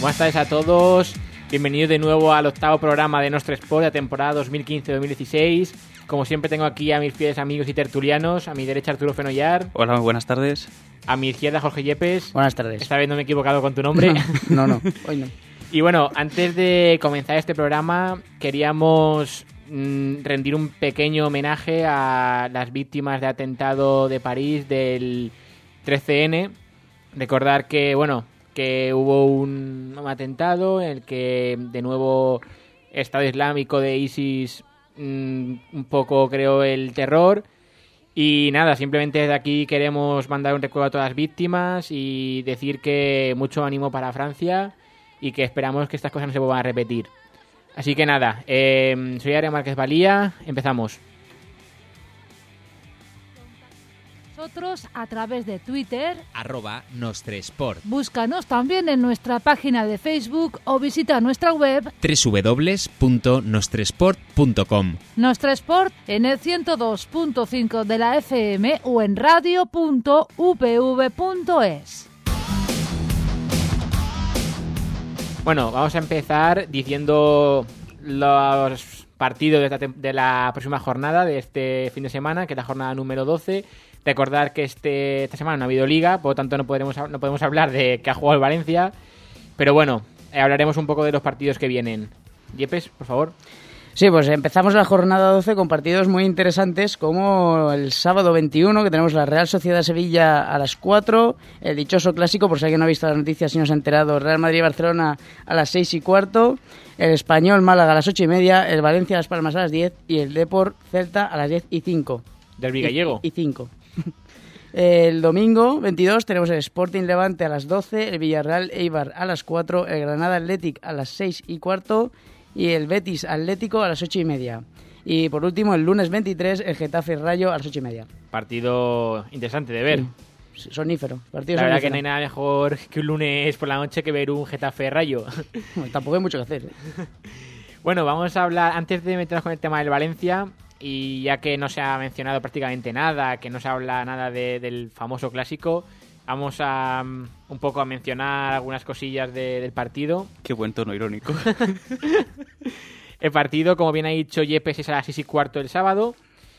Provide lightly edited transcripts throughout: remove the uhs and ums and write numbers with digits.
Buenas tardes a todos, bienvenidos de nuevo al octavo programa de Nostre Sport de la temporada 2015-2016. Como siempre tengo aquí a mis fieles amigos y tertulianos, a mi derecha Arturo Fenollar. Hola, buenas tardes. A mi izquierda Jorge Yepes. Buenas tardes. Esta vez no me he equivocado con tu nombre. No, hoy no. Y bueno, antes de comenzar este programa queríamos rendir un pequeño homenaje a las víctimas de atentado de París del 13N. Recordar que, que hubo un atentado en el que de nuevo Estado Islámico de ISIS un poco creó el terror. Y nada, simplemente desde aquí queremos mandar un recuerdo a todas las víctimas y decir que mucho ánimo para Francia y que esperamos que estas cosas no se vuelvan a repetir. Así que nada, soy Adrián Márquez Valía, empezamos. Nosotros a través de Twitter @Nostresport. Búscanos también en nuestra página de Facebook o visita nuestra web www.nostresport.com. Nostresport en el 102.5 de la FM o en radio.upv.es. Bueno, vamos a empezar diciendo los partidos de la próxima jornada de este fin de semana, que es la jornada número 12. Recordar que esta semana no ha habido liga, por lo tanto no podemos hablar de que ha jugado el Valencia. Pero bueno, hablaremos un poco de los partidos que vienen. Yepes, por favor. Sí, pues empezamos la jornada 12 con partidos muy interesantes como el sábado 21, que tenemos la Real Sociedad Sevilla a las 4, el dichoso clásico, por si alguien no ha visto las noticias y no se ha enterado, Real Madrid-Barcelona a las 6:15, el Español Málaga a las 8:30, el Valencia Las Palmas a las 10 y el Depor Celta a las 10:05. Derbi gallego. Y 5. El domingo 22 tenemos el Sporting Levante a las 12, el Villarreal Eibar a las 4, el Granada Athletic a las 6:15 y el Betis Atlético a las 8:30. Y por último, el lunes 23, el Getafe Rayo a las 8:30. Partido interesante de ver. Sí, sonífero. La verdad que no hay nada mejor que un lunes por la noche que ver un Getafe Rayo. Bueno, tampoco hay mucho que hacer. Bueno, vamos a hablar, antes de meternos con el tema del Valencia, y ya que no se ha mencionado prácticamente nada, que no se habla nada del famoso clásico, vamos a un poco a mencionar algunas cosillas del partido. Qué buen tono irónico. El partido, como bien ha dicho Yepes, es a las 6:15 el sábado.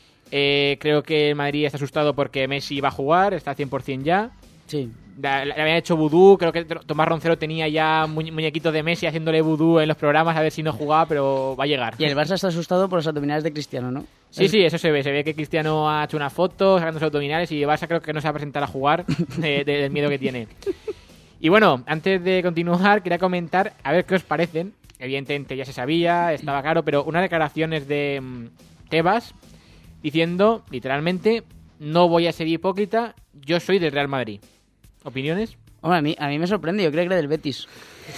Creo que el Madrid está asustado porque Messi va a jugar, está al 100% ya. Sí. Le habían hecho vudú, creo que Tomás Roncero tenía ya muñequitos de Messi haciéndole vudú en los programas a ver si no jugaba, pero va a llegar. Y el Barça está asustado por los abdominales de Cristiano, ¿no? Sí, eso se ve que Cristiano ha hecho una foto sacando sus abdominales y el Barça creo que no se va a presentar a jugar del miedo que tiene. Y bueno, antes de continuar, quería comentar a ver qué os parecen. Evidentemente ya se sabía, estaba claro, pero unas declaraciones de Tebas diciendo, literalmente, no voy a ser hipócrita, yo soy del Real Madrid. ¿Opiniones? Hombre, a mí me sorprende, yo creo que era del Betis.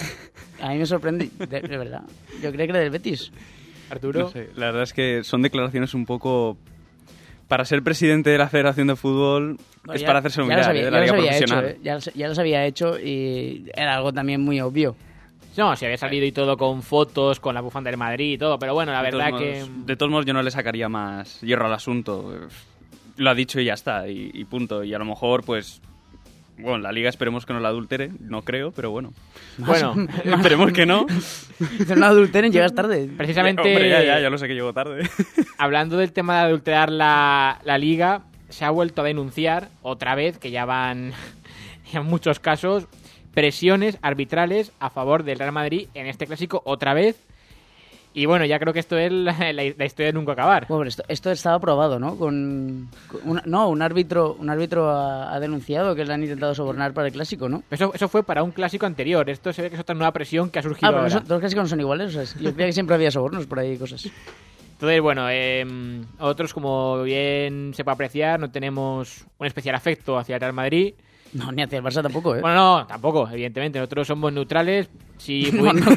A mí me sorprende, de verdad. Yo creo que era del Betis. Arturo. No sé, la verdad es que son declaraciones un poco... Para ser presidente de la Federación de Fútbol es para hacerse mirar de la liga profesional. Ya los había hecho y era algo también muy obvio. No, se había salido y todo con fotos, con la bufanda del Madrid y todo, pero bueno, la verdad que... De todos modos yo no le sacaría más hierro al asunto. Lo ha dicho y ya está, y punto. Y a lo mejor, pues... Bueno, la liga esperemos que no la adultere, no creo, pero bueno. Bueno, esperemos que no. Si no la adulteren, llegas tarde. Precisamente... Hombre, ya lo sé que llego tarde. Hablando del tema de adulterar la liga, se ha vuelto a denunciar otra vez, que ya van en muchos casos, presiones arbitrales a favor del Real Madrid en este clásico otra vez. Y bueno, ya creo que esto es la historia de nunca acabar. Bueno, esto estaba probado, ¿no? Un árbitro ha denunciado que le han intentado sobornar para el clásico, ¿no? Eso fue para un clásico anterior. Esto se ve que es otra nueva presión que ha surgido ahora. Pero los clásicos no son iguales. O sea, yo creía que siempre había sobornos por ahí y cosas. Entonces, bueno, otros, como bien se puede apreciar, no tenemos un especial afecto hacia el Real Madrid. No, ni hacia el Barça tampoco, ¿eh? Bueno, no, tampoco, evidentemente. Nosotros somos neutrales. Si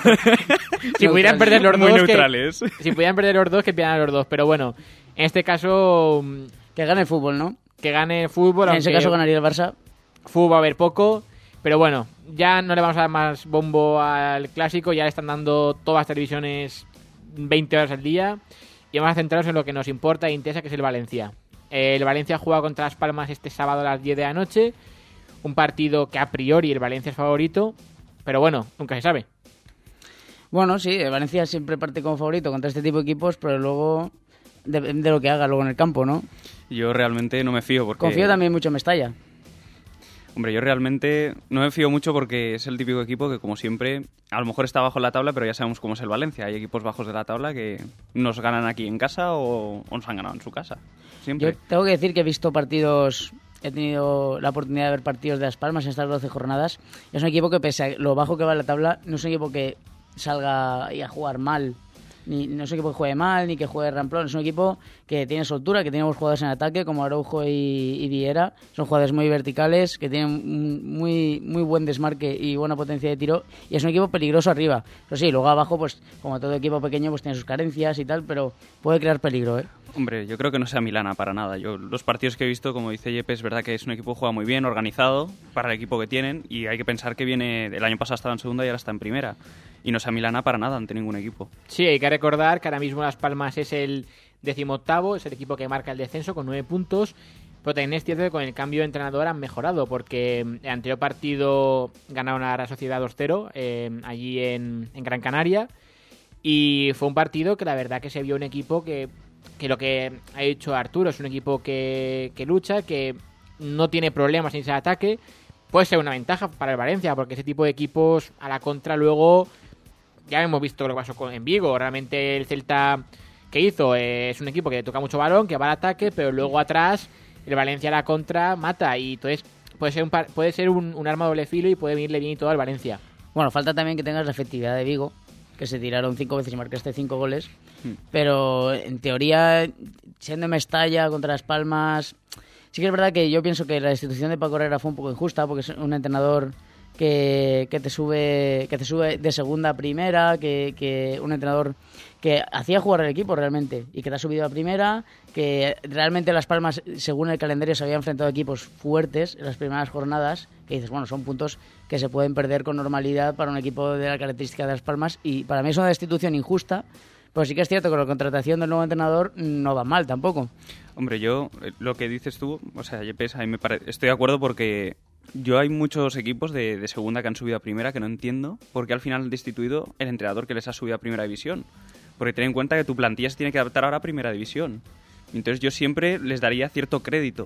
pudieran perder los muy dos, neutrales. Si pudieran perder los dos, que pierdan los dos. Pero bueno, en este caso... Que gane el fútbol, ¿no? Que gane el fútbol. En ese caso ganaría el Barça. Fútbol va a haber poco. Pero bueno, ya no le vamos a dar más bombo al clásico. Ya le están dando todas las televisiones 20 horas al día. Y vamos a centrarnos en lo que nos importa e interesa, que es el Valencia. El Valencia juega contra Las Palmas este sábado a las 10 de la noche. Un partido que a priori el Valencia es favorito. pero bueno, nunca se sabe. Bueno, sí, Valencia siempre parte como favorito contra este tipo de equipos, pero luego de lo que haga luego en el campo, ¿no? Yo realmente no me fío porque... Confío también mucho en Mestalla. Hombre, yo realmente no me fío mucho porque es el típico equipo que, como siempre, a lo mejor está bajo en la tabla, pero ya sabemos cómo es el Valencia. Hay equipos bajos de la tabla que nos ganan aquí en casa o nos han ganado en su casa. Siempre. Yo tengo que decir que he visto partidos, he tenido la oportunidad de ver partidos de Las Palmas en estas 12 jornadas. Es un equipo que, pese a lo bajo que va en la tabla, no es un equipo que salga a jugar mal. No es un equipo que juegue mal, ni que juegue ramplón. Es un equipo que tiene soltura, que tiene buenos jugadores en ataque, como Araujo y Viera. Son jugadores muy verticales, que tienen muy buen desmarque y buena potencia de tiro. Y es un equipo peligroso arriba. Pero sí, luego abajo, pues como todo equipo pequeño, pues tiene sus carencias y tal, pero puede crear peligro, ¿eh? Hombre, yo creo que no sea Milana para nada. Yo los partidos que he visto, como dice Yepes, es verdad que es un equipo que juega muy bien, organizado, para el equipo que tienen, y hay que pensar que el año pasado estaba en segunda y ahora está en primera. Y no sea Milana para nada ante ningún equipo. Sí, hay que recordar que ahora mismo Las Palmas es el 18º, es el equipo que marca el descenso con 9 puntos. Pero también es cierto que con el cambio de entrenador han mejorado, porque el anterior partido ganaron a la Sociedad 2-0 allí en Gran Canaria. Y fue un partido que la verdad que se vio un equipo que lo que ha dicho Arturo es un equipo que lucha, que no tiene problemas en ese ataque. Puede ser una ventaja para el Valencia, porque ese tipo de equipos a la contra luego... Ya hemos visto lo que pasó en Vigo. Realmente el Celta que hizo es un equipo que toca mucho balón, que va al ataque, pero luego atrás el Valencia a la contra mata. Y entonces puede ser un arma doble filo y puede venirle bien y todo al Valencia. Bueno, falta también que tengas la efectividad de Vigo, que se tiraron 5 veces y marcaste 5 goles. Pero en teoría, siendo Mestalla contra Las Palmas... Sí que es verdad que yo pienso que la destitución de Paco Herrera fue un poco injusta, porque es un entrenador que te sube de segunda a primera, que un entrenador que hacía jugar al equipo realmente y que te ha subido a primera, que realmente Las Palmas, según el calendario, se había enfrentado a equipos fuertes en las primeras jornadas, que dices, bueno, son puntos que se pueden perder con normalidad para un equipo de la característica de Las Palmas, y para mí es una destitución injusta. Pero sí que es cierto que la contratación del nuevo entrenador no va mal tampoco. Hombre, yo, lo que dices tú, o sea, Yepes, a mí estoy de acuerdo porque yo hay muchos equipos de segunda que han subido a primera que no entiendo por qué al final han destituido el entrenador que les ha subido a primera división. Porque ten en cuenta que tu plantilla se tiene que adaptar ahora a primera división. Entonces yo siempre les daría cierto crédito.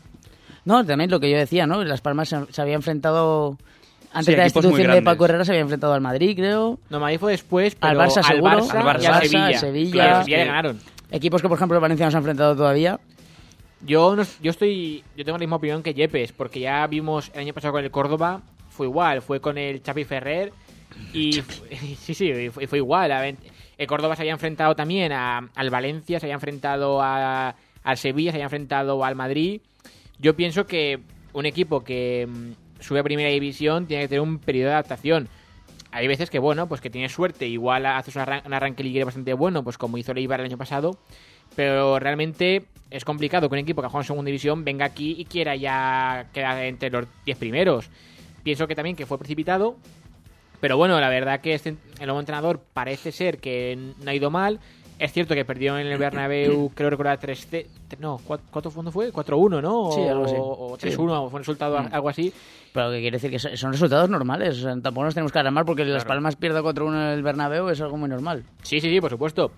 No, también lo que yo decía, ¿no? Las Palmas se había enfrentado... Antes Sí, de la equipos muy destitución de Paco grandes. Herrera se había enfrentado al Madrid, creo. No, Madrid fue después, pero Al Barça seguro. al Barça y al Barça, Sevilla. Sevilla. Claro, al Sevilla le ganaron. Equipos que, por ejemplo, el Valencia no se ha enfrentado todavía. Yo tengo la misma opinión que Yepes, porque ya vimos el año pasado con el Córdoba, fue igual, fue con el Xavi Ferrer y sí, fue igual. El Córdoba se había enfrentado también al Valencia, se había enfrentado al Sevilla, se había enfrentado al Madrid. Yo pienso que un equipo que sube a primera división tiene que tener un periodo de adaptación. Hay veces que, bueno, pues que tienes suerte, igual haces un arranque liguero bastante bueno, pues como hizo el Eibar el año pasado, pero realmente es complicado que un equipo que ha jugado en segunda división venga aquí y quiera ya quedar entre los 10 primeros. Pienso que también que fue precipitado, pero bueno, la verdad que el nuevo entrenador parece ser que no ha ido mal. Es cierto que perdió en el Bernabéu, creo recordar 3-0, no, ¿cuánto fue? 4-1, ¿no? Sí, algo así. O 3-1, Sí. fue un resultado algo así. Pero que quiere decir que son resultados normales. O sea, tampoco nos tenemos que alarmar porque Las Palmas pierda 4-1 en el Bernabéu, es algo muy normal. Sí, por supuesto.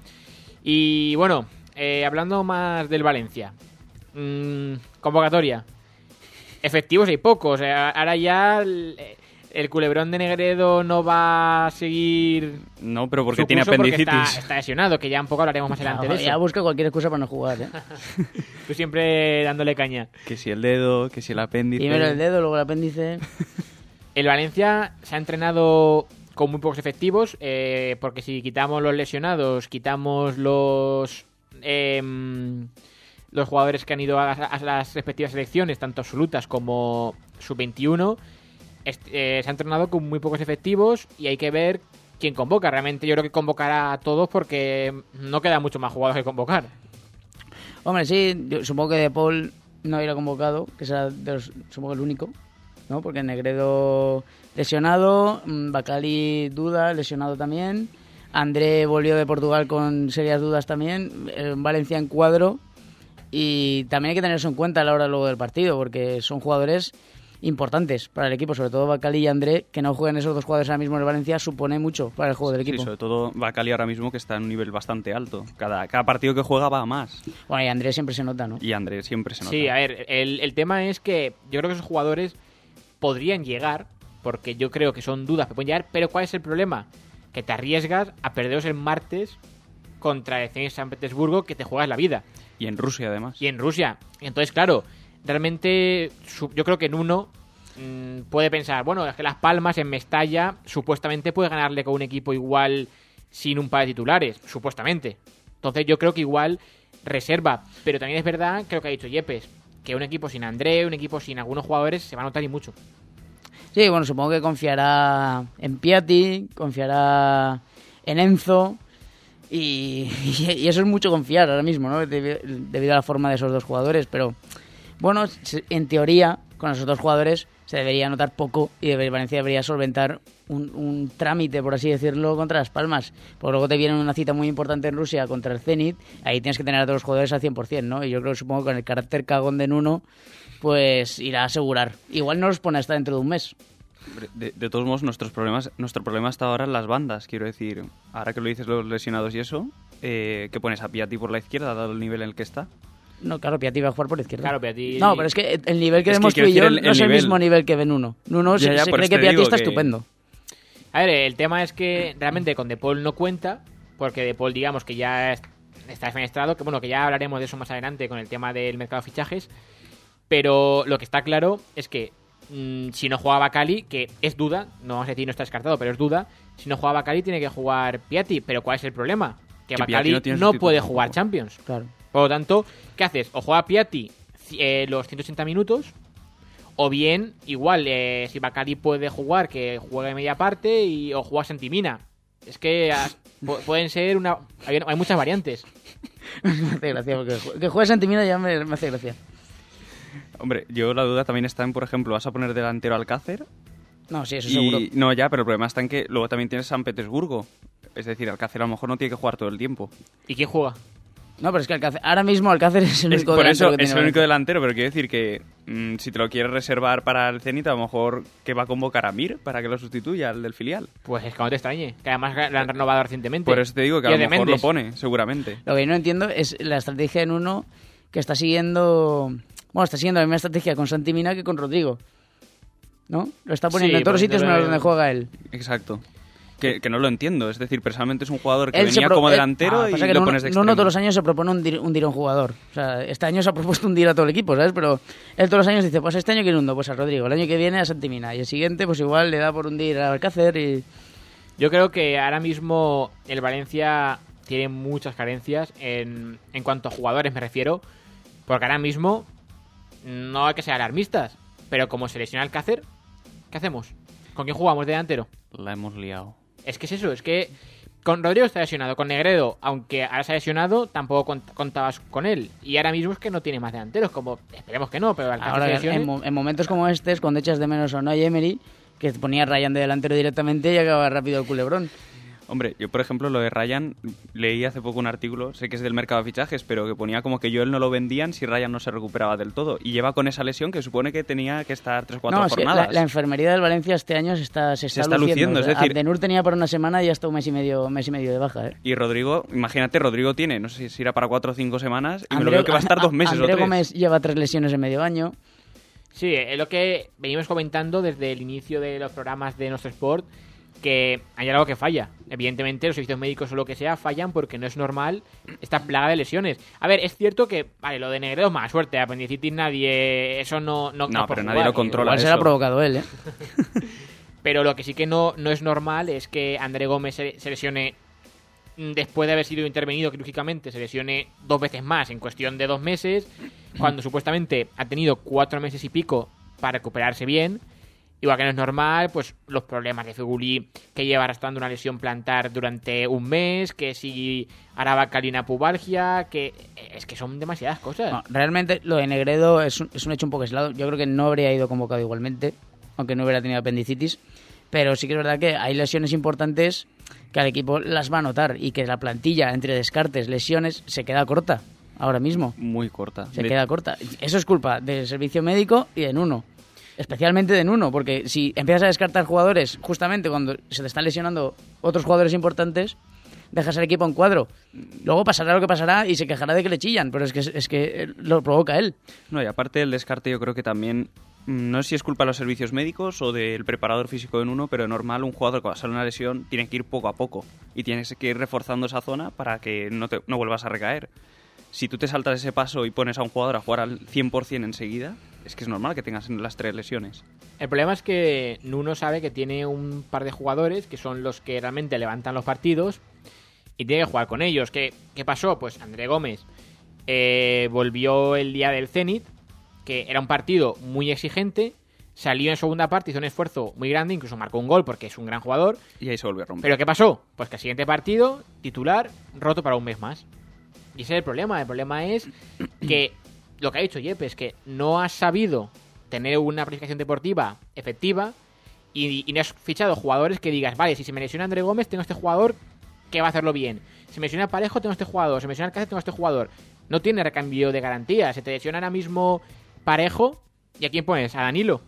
Y bueno, hablando más del Valencia. Convocatoria. Efectivos hay pocos. Ahora ya el culebrón de Negredo no va a seguir... No, pero porque su tiene curso porque apendicitis. está lesionado, que ya un poco hablaremos más adelante de Ya eso. busca cualquier excusa para no jugar, ¿eh? Tú siempre dándole caña. Que si el dedo, que si el apéndice... Primero el dedo, luego el apéndice. El Valencia se ha entrenado con muy pocos efectivos, porque si quitamos los lesionados, quitamos los jugadores que han ido a las respectivas selecciones, tanto absolutas como sub-21, se ha entrenado con muy pocos efectivos y hay que ver quién convoca. Realmente yo creo que convocará a todos porque no queda mucho más jugadores que convocar. Hombre, sí, yo supongo que De Paul no irá convocado, que será supongo el único, ¿no? Porque Negredo lesionado, Bacali duda, lesionado también, André volvió de Portugal con serias dudas también, Valencia en cuadro, y también hay que tener eso en cuenta a la hora luego del partido, porque son jugadores importantes para el equipo, sobre todo Bacali y André, que no jueguen esos dos jugadores ahora mismo en el Valencia, supone mucho para el juego del equipo. Sí, sobre todo Bacali ahora mismo, que está en un nivel bastante alto. Cada partido que juega va a más. Bueno, y André siempre se nota, ¿no? Y André siempre se nota. Sí, a ver, el tema es que yo creo que esos jugadores podrían llegar, porque yo creo que son dudas que pueden llegar, pero ¿cuál es el problema? Que te arriesgas a perderos el martes contra el Zenit San Petersburgo, que te juegas la vida. Y en Rusia, además. Y en Rusia. Entonces, claro, realmente yo creo que Nuno puede pensar, bueno, es que Las Palmas en Mestalla supuestamente puede ganarle con un equipo igual sin un par de titulares, supuestamente. Entonces yo creo que igual reserva, pero también es verdad, creo que ha dicho Yepes, que un equipo sin André, un equipo sin algunos jugadores se va a notar y mucho. Sí, bueno, supongo que confiará en Piatti, confiará en Enzo y eso es mucho confiar ahora mismo, ¿no? Debido a la forma de esos dos jugadores, pero bueno, en teoría con esos dos jugadores se debería notar poco y Valencia debería solventar un trámite, por así decirlo, contra Las Palmas. Porque luego te viene una cita muy importante en Rusia contra el Zenit, ahí tienes que tener a todos los jugadores al 100%, ¿no? Y yo creo, supongo que con el carácter cagón de Nuno, pues irá a asegurar. Igual no los pone hasta dentro de un mes. De todos modos, nuestro problema hasta ahora en las bandas, quiero decir. Ahora que lo dices, los lesionados y eso, ¿qué pones a Piatti por la izquierda, dado el nivel en el que está? No, claro, Piatti va a jugar por la izquierda. Claro, Piatti... No, pero es que el nivel que vemos tú y quiero yo decir no es el mismo nivel que ve Nuno. Nuno se cree que Piatti está estupendo. A ver, el tema es que realmente con De Paul no cuenta, porque De Paul, digamos, que ya está defenestrado, que bueno, que ya hablaremos de eso más adelante con el tema del mercado de fichajes, pero lo que está claro es que si no juega Bacali, que es duda, no vamos a decir no está descartado, pero es duda, si no juega Bacali tiene que jugar Piatti, pero ¿cuál es el problema? Que Bacali no puede jugar Champions. Claro. Por lo tanto, ¿qué haces? O juega Piatti los 180 minutos, o bien, igual, si Bacali puede jugar, que juegue media parte, o juega Santimina. Es que pueden ser hay muchas variantes. Me hace gracia, porque que juegue Santimina ya me hace gracia. Hombre, yo la duda también está en, por ejemplo, ¿vas a poner delantero Alcácer? No, sí, eso seguro. No, ya, pero el problema está en que luego también tienes San Petersburgo. Es decir, Alcácer a lo mejor no tiene que jugar todo el tiempo. ¿Y quién juega? No, pero es que ahora mismo Alcácer es el único por delantero eso que tiene es el único delantero, pero quiero decir que si te lo quieres reservar para el Zenit, a lo mejor que va a convocar a Mir para que lo sustituya al del filial. Pues es que no te extrañe, que además lo han renovado recientemente. Por eso te digo que a lo mejor lo pone, seguramente. Lo que yo no entiendo es la estrategia en uno que está siguiendo... Bueno, está siguiendo la misma estrategia con Santimina que con Rodrigo, ¿no? Lo está poniendo en todos los sitios menos donde juega él. Exacto. Que no lo entiendo. Es decir, personalmente es un jugador que venía como delantero y lo pones de extremo. Nuno todos los años se propone hundir a un jugador. O sea, este año se ha propuesto hundir a todo el equipo, ¿sabes? Pero él todos los años dice, pues este año quiero hundo, pues a Rodrigo. El año que viene a Santimina. Y el siguiente, pues igual le da por hundir a Alcácer y... Yo creo que ahora mismo el Valencia tiene muchas carencias en cuanto a jugadores, me refiero. Porque ahora mismo no hay que ser alarmistas. Pero como se lesiona Alcácer, ¿qué hacemos? ¿Con quién jugamos de delantero? La hemos liado. Es que es eso, es que con Rodrigo está lesionado, con Negredo, aunque ahora se ha lesionado, tampoco contabas con él. Y ahora mismo es que no tiene más delanteros, como esperemos que no, pero ahora en momentos como este es cuando echas de menos a Unai Emery, que ponía a Ryan de delantero directamente y acababa rápido el culebrón. Hombre, yo por ejemplo lo de Ryan, leí hace poco un artículo, sé que es del mercado de fichajes, pero que ponía como que Joel no lo vendían si Ryan no se recuperaba del todo. Y lleva con esa lesión que supone que tenía que estar 3 o 4 jornadas. La enfermería del Valencia este año se está luciendo. Es decir, Abdenur tenía por una semana y ya está un mes y medio de baja. Y Rodrigo, imagínate, Rodrigo tiene, no sé si era para 4 o 5 semanas, y me lo veo que va a estar 2 meses o 3. Gómez lleva 3 lesiones en medio año. Sí, es lo que venimos comentando desde el inicio de los programas de nuestro Sport, que hay algo que falla. Evidentemente los servicios médicos o lo que sea fallan porque no es normal esta plaga de lesiones. A ver, es cierto que, vale, lo de Negredo es mala suerte, apendicitis nadie, eso no pero nadie lo controla. Igual se lo ha provocado él, Pero lo que sí que no es normal es que André Gómez se lesione después de haber sido intervenido quirúrgicamente, se lesione 2 veces más en cuestión de 2 meses, cuando supuestamente ha tenido 4 meses y pico para recuperarse bien. Igual que no es normal, pues los problemas de Feguli, que lleva arrastrando una lesión plantar durante un mes, que si Bacali una pubalgia, que es que son demasiadas cosas. No, realmente lo de Negredo es un hecho un poco aislado. Yo creo que no habría ido convocado igualmente, aunque no hubiera tenido apendicitis. Pero sí que es verdad que hay lesiones importantes que al equipo las va a notar y que la plantilla, entre descartes, lesiones, se queda corta ahora mismo. Muy corta. Se queda corta. Eso es culpa del servicio médico y de Nuno. especialmente de Nuno, porque si empiezas a descartar jugadores justamente cuando se te están lesionando otros jugadores importantes, dejas el equipo en cuadro. Luego pasará lo que pasará y se quejará de que le chillan, pero es que lo provoca él. No, y aparte el descarte yo creo que también, no sé si es culpa de los servicios médicos o del preparador físico de Nuno, pero normal un jugador que va a salir una lesión tiene que ir poco a poco y tienes que ir reforzando esa zona para que no vuelvas a recaer. Si tú te saltas ese paso y pones a un jugador a jugar al 100% enseguida, es que es normal que tengas las 3 lesiones. El problema es que Nuno sabe que tiene un par de jugadores que son los que realmente levantan los partidos y tiene que jugar con ellos. ¿Qué pasó? Pues André Gómez volvió el día del Zenit, que era un partido muy exigente, salió en segunda parte, hizo un esfuerzo muy grande, incluso marcó un gol porque es un gran jugador. Y ahí se volvió a romper. ¿Pero qué pasó? Pues que el siguiente partido, titular, roto para un mes más. Y ese es el problema. El problema es que lo que ha dicho Jeppe es que no has sabido tener una planificación deportiva efectiva y no has fichado jugadores que digas, vale, si se me lesiona André Gómez, tengo este jugador que va a hacerlo bien. Si me lesiona Parejo, tengo este jugador. Si me lesiona Alcácer, tengo este jugador. No tiene recambio de garantía. Se te lesiona ahora mismo Parejo, ¿y a quién pones? A Danilo.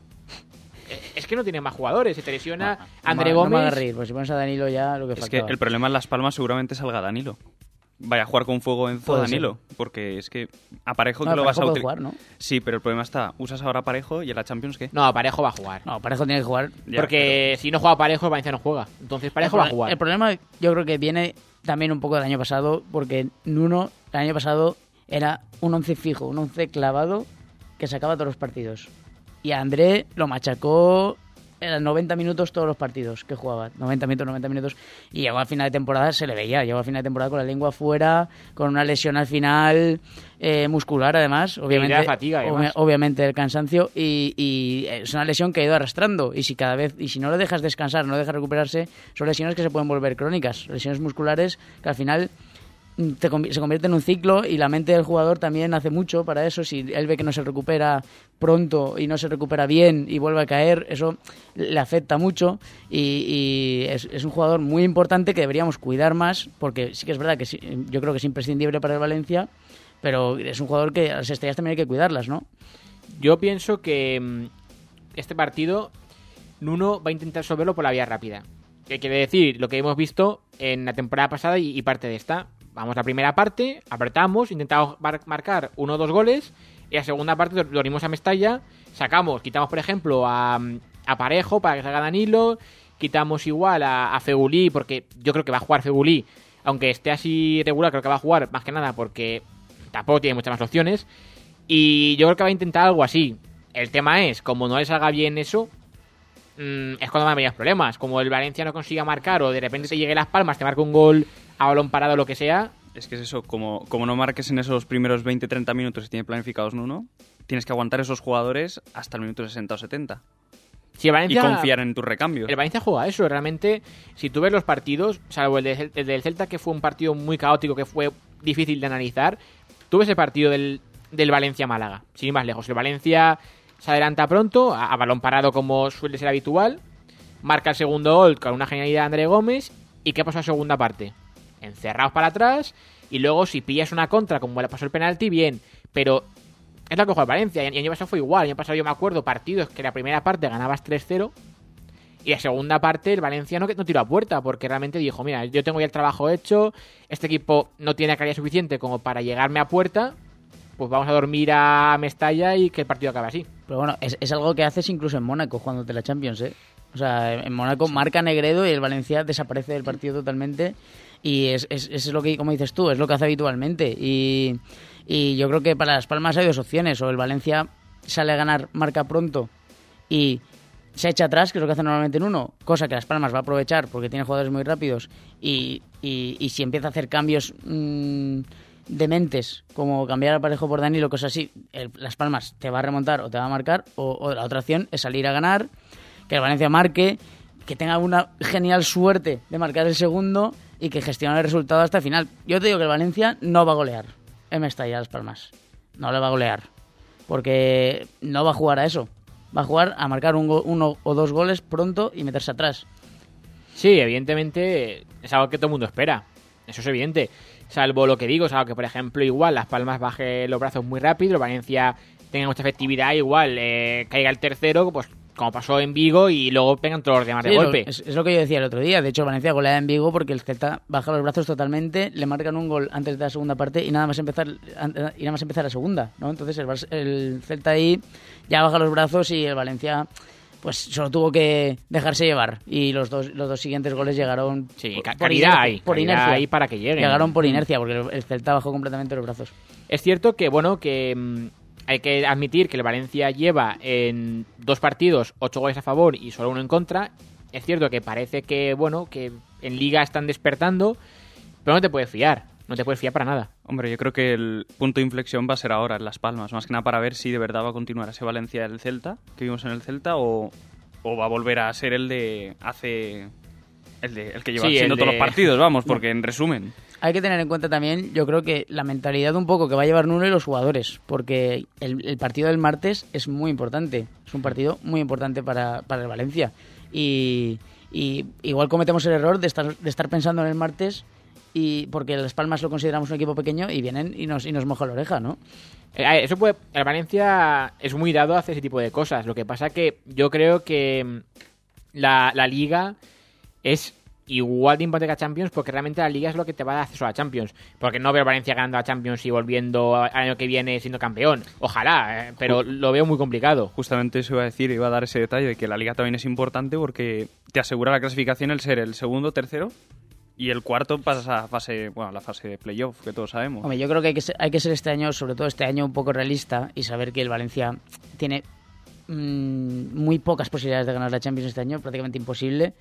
Es que no tiene más jugadores. Se te lesiona André Gómez. No me hagas reír, pues si pones a Danilo ya lo que faltaba. Es que el problema en Las Palmas seguramente salga Danilo. Vaya a jugar con fuego en Danilo. Porque es que a Parejo que lo vas a utilizar, ¿no? Sí, pero el problema está, usas ahora a Parejo y en la Champions ¿qué? No, Parejo va a jugar. No, Parejo tiene que jugar. Ya, porque si no juega Parejo, el Valencia no juega. Entonces Parejo va a jugar. El problema yo creo que viene también un poco del año pasado, porque Nuno el año pasado era un 11 fijo, un 11 clavado que sacaba todos los partidos. Y a André lo machacó en 90 minutos todos los partidos que jugaba. 90 minutos. Y llegó al final de temporada, se le veía. Llegó al final de temporada con la lengua afuera, con una lesión al final muscular, además. Obviamente, la fatiga, además. Obviamente el cansancio. Y es una lesión que ha ido arrastrando. Y si no lo dejas descansar, no lo dejas recuperarse, son lesiones que se pueden volver crónicas. Lesiones musculares que al final se convierte en un ciclo, y la mente del jugador también hace mucho para eso. Si él ve que no se recupera pronto y no se recupera bien y vuelve a caer, eso le afecta mucho, y es un jugador muy importante que deberíamos cuidar más, porque sí que es verdad que yo creo que es imprescindible para el Valencia, pero es un jugador que a las estrellas también hay que cuidarlas, ¿no? Yo pienso que este partido Nuno va a intentar resolverlo por la vía rápida. ¿Qué quiere decir? Lo que hemos visto en la temporada pasada y parte de esta. Vamos a la primera parte, apretamos, intentamos marcar 1 o 2 goles, y la segunda parte dormimos a Mestalla, quitamos por ejemplo a Parejo para que salga Danilo, quitamos igual a Fegulí, porque yo creo que va a jugar Fegulí, aunque esté así regular, creo que va a jugar más que nada porque tampoco tiene muchas más opciones, y yo creo que va a intentar algo así. El tema es, como no le salga bien eso, es cuando van a venir los problemas. Como el Valencia no consiga marcar, o de repente te llegue Las Palmas, te marca un gol a balón parado o lo que sea. Es que es eso, como no marques en esos primeros 20-30 minutos que tiene planificados Nuno, tienes que aguantar esos jugadores hasta el minuto 60 o 70. Si el Valencia, y confiar en tus recambios. El Valencia juega eso, realmente. Si tú ves los partidos, salvo el del Celta, que fue un partido muy caótico, que fue difícil de analizar, tú ves el partido del Valencia-Málaga, sin ir más lejos. El Valencia se adelanta pronto, a balón parado como suele ser habitual, marca el segundo gol con una genialidad de André Gómez. ¿Y qué pasó en la segunda parte? Encerrados para atrás, y luego si pillas una contra, como le pasó el penalti, bien, pero es lo que juega el Valencia. Y el año pasado fue igual. El año pasado yo me acuerdo partidos que la primera parte ganabas 3-0 y la segunda parte el Valencia no tiró a puerta, porque realmente dijo, mira, yo tengo ya el trabajo hecho, este equipo no tiene calidad suficiente como para llegarme a puerta, pues vamos a dormir a Mestalla y que el partido acabe así. Pero bueno, es algo que haces incluso en Mónaco jugándote la Champions, ¿eh? O sea, en Mónaco marca Negredo y el Valencia desaparece del partido totalmente, y es lo que, como dices tú, es lo que hace habitualmente, y yo creo que para Las Palmas hay 2 opciones: o el Valencia sale a ganar, marca pronto y se echa atrás, que es lo que hace normalmente en uno, cosa que Las Palmas va a aprovechar porque tiene jugadores muy rápidos, y si empieza a hacer cambios dementes, como cambiar a Parejo por Danilo, cosas así, Las Palmas te va a remontar o te va a marcar, o la otra opción es salir a ganar, que el Valencia marque, que tenga una genial suerte de marcar el segundo y que gestione el resultado hasta el final. Yo te digo que el Valencia no va a golear en Mestalla a Las Palmas, no le va a golear, porque no va a jugar a eso, va a jugar a marcar 1 o 2 goles pronto y meterse atrás. Sí, evidentemente es algo que todo el mundo espera, eso es evidente. salvo lo que digo, salvo que por ejemplo igual Las Palmas baje los brazos muy rápido, Valencia tenga mucha efectividad, igual caiga el tercero, pues como pasó en Vigo, y luego pegan todos los demás de golpe. Es lo que yo decía el otro día. De hecho, Valencia golea en Vigo porque el Celta baja los brazos totalmente, le marcan un gol antes de la segunda parte y nada más empezar la segunda, ¿no? Entonces el Celta ahí ya baja los brazos y el Valencia pues solo tuvo que dejarse llevar, y los dos siguientes goles llegaron por inercia ahí para que lleguen. Llegaron por inercia porque el Celta bajó completamente los brazos. Es cierto que hay que admitir que el Valencia lleva en 2 partidos 8 goles a favor y solo 1 en contra. Es cierto que parece que en Liga están despertando, pero no te puedes fiar. No te puedes fiar para nada. Hombre, yo creo que el punto de inflexión va a ser ahora en Las Palmas, más que nada para ver si de verdad va a continuar ese Valencia del Celta que vimos en el Celta, o va a volver a ser el que lleva siendo todos los partidos, vamos, porque en resumen. Hay que tener en cuenta también, yo creo que la mentalidad un poco que va a llevar Nuno y los jugadores, porque el partido del martes es muy importante, es un partido muy importante para el Valencia, y igual cometemos el error de estar pensando en el martes, y porque Las Palmas lo consideramos un equipo pequeño y vienen y nos moja la oreja, ¿no? El Valencia es muy dado a hacer ese tipo de cosas. Lo que pasa que yo creo que la Liga es igual de importante que la Champions, porque realmente la Liga es lo que te va a dar acceso a la Champions. Porque no veo a Valencia ganando a Champions y volviendo al año que viene siendo campeón. Ojalá, pero lo veo muy complicado. Justamente eso iba a decir, iba a dar ese detalle de que la Liga también es importante porque te asegura la clasificación el ser el segundo, tercero, y el cuarto pasas a la fase de playoff, que todos sabemos. Hombre, yo creo que hay que ser este año, sobre todo este año, un poco realista y saber que el Valencia tiene muy pocas posibilidades de ganar la Champions este año, prácticamente imposible.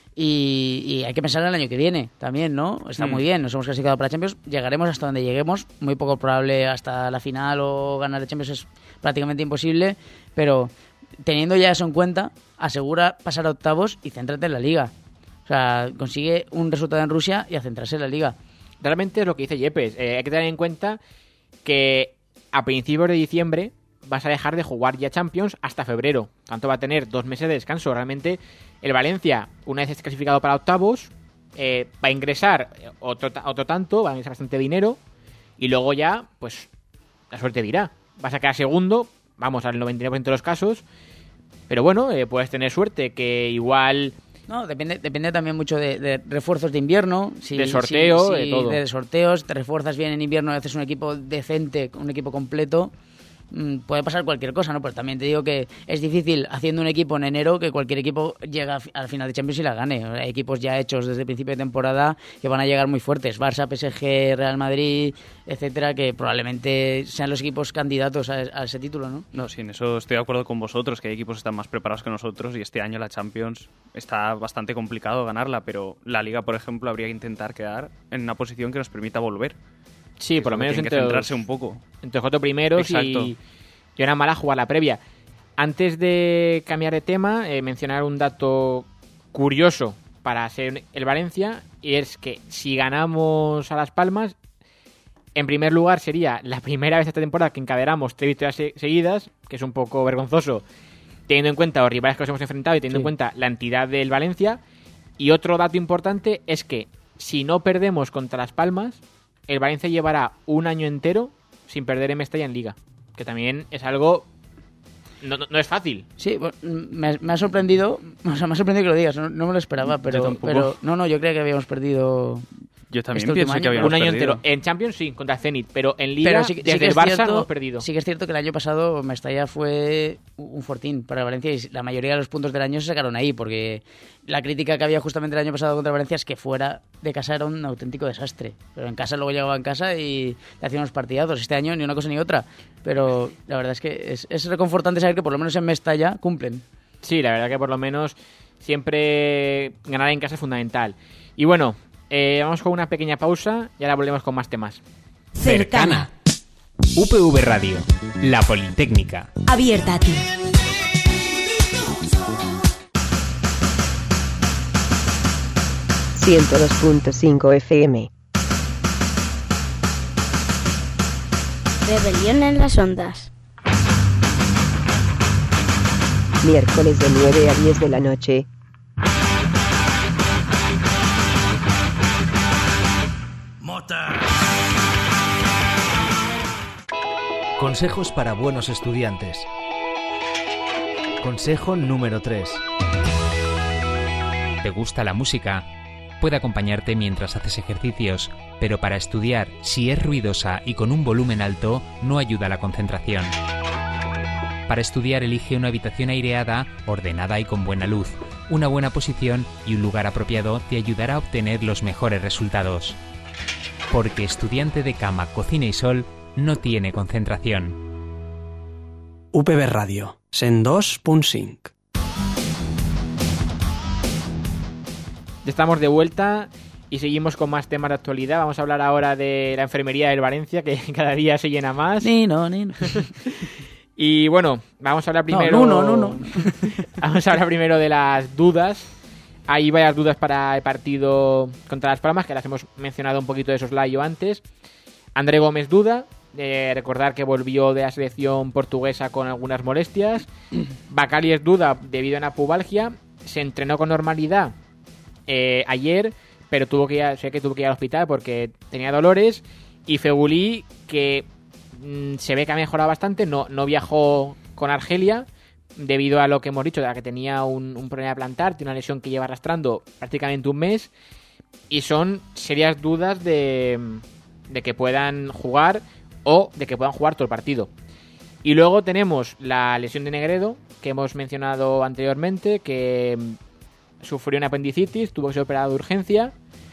Y hay que pensar en el año que viene también, ¿no? Está muy bien, nos hemos clasificado para la Champions, llegaremos hasta donde lleguemos, muy poco probable hasta la final o ganar la Champions es prácticamente imposible, pero teniendo ya eso en cuenta, asegura pasar a octavos y céntrate en la Liga. O sea, consigue un resultado en Rusia y a centrarse en la Liga. Realmente es lo que dice Yepes. Hay que tener en cuenta que a principios de diciembre vas a dejar de jugar ya Champions hasta febrero. Tanto va a tener 2 meses de descanso. Realmente el Valencia, una vez esté clasificado para octavos, va a ingresar otro tanto, va a ingresar bastante dinero, y luego ya, pues, la suerte dirá. Vas a quedar segundo, vamos, al 99% de los casos, pero bueno, puedes tener suerte, que igual... No, depende también mucho de refuerzos de invierno. De sorteo, de todo. De sorteos, te refuerzas bien en invierno, haces un equipo decente, un equipo completo. Puede pasar cualquier cosa, ¿no? Pero también te digo que es difícil haciendo un equipo en enero que cualquier equipo llegue al final de Champions y la gane. Hay equipos ya hechos desde el principio de temporada que van a llegar muy fuertes. Barça, PSG, Real Madrid, etcétera, que probablemente sean los equipos candidatos a ese título, ¿no? No, sí, en eso estoy de acuerdo con vosotros, que hay equipos que están más preparados que nosotros, y este año la Champions está bastante complicado ganarla, pero la Liga, por ejemplo, habría que intentar quedar en una posición que nos permita volver. Sí, por lo menos entre centrarse un poco. Entre los 4 primeros. Exacto. y una mala jugar la previa. Antes de cambiar de tema, mencionar un dato curioso para ser el Valencia, y es que si ganamos a Las Palmas, en primer lugar sería la primera vez esta temporada que encadenamos 3 victorias seguidas, que es un poco vergonzoso teniendo en cuenta los rivales que nos hemos enfrentado y teniendo en cuenta la entidad del Valencia. Y otro dato importante es que si no perdemos contra Las Palmas, el Valencia llevará un año entero sin perder en Mestalla en Liga, que también es algo... No es fácil. Sí, me ha sorprendido, o sea, me ha sorprendido que lo digas, no me lo esperaba, pero yo creía que habíamos perdido... Yo también pienso que habíamos un año perdido. entero. En Champions sí, contra Zenit, pero en Liga desde el Barça no hemos perdido. Sí que es cierto que el año pasado Mestalla fue un fortín para el Valencia y la mayoría de los puntos del año se sacaron ahí, porque la crítica que había justamente el año pasado contra Valencia es que fuera de casa era un auténtico desastre, pero en casa luego llegaba en casa y le hacían unos partidazos. Este año ni una cosa ni otra, pero la verdad es que es reconfortante saber que por lo menos en Mestalla cumplen. Sí, la verdad que por lo menos siempre ganar en casa es fundamental. Y bueno, vamos con una pequeña pausa y ahora volvemos con más temas. Cercana. UPV Radio, la Politécnica. Abierta a ti. ...102.5 FM. Rebelión en las ondas. Miércoles de 9 a 10 de la noche. Mota. Consejos para buenos estudiantes. Consejo número 3. ¿Te gusta la música? Puede acompañarte mientras haces ejercicios, pero para estudiar, si es ruidosa y con un volumen alto, no ayuda a la concentración. Para estudiar, elige una habitación aireada, ordenada y con buena luz. Una buena posición y un lugar apropiado te ayudará a obtener los mejores resultados. Porque estudiante de cama, cocina y sol no tiene concentración. UPB Radio, 102.5. Ya estamos de vuelta y seguimos con más temas de actualidad. Vamos a hablar ahora de la enfermería del Valencia, que cada día se llena más. Nino. Y bueno, vamos a hablar primero... No. Vamos a hablar primero de las dudas. Hay varias dudas para el partido contra Las Palmas, que las hemos mencionado un poquito de soslayo antes. André Gómez duda. Recordar que volvió de la selección portuguesa con algunas molestias. Bacali es duda debido a una pubalgia. Se entrenó con normalidad ayer, pero tuvo que ir al hospital porque tenía dolores. Y Fegulí, que se ve que ha mejorado bastante, no viajó con Argelia debido a lo que hemos dicho, a que tenía un problema plantar, tiene una lesión que lleva arrastrando prácticamente un mes, y son serias dudas de que puedan jugar o de que puedan jugar todo el partido. Y luego tenemos la lesión de Negredo, que hemos mencionado anteriormente, que sufrió una apendicitis, tuvo que ser operado de urgencia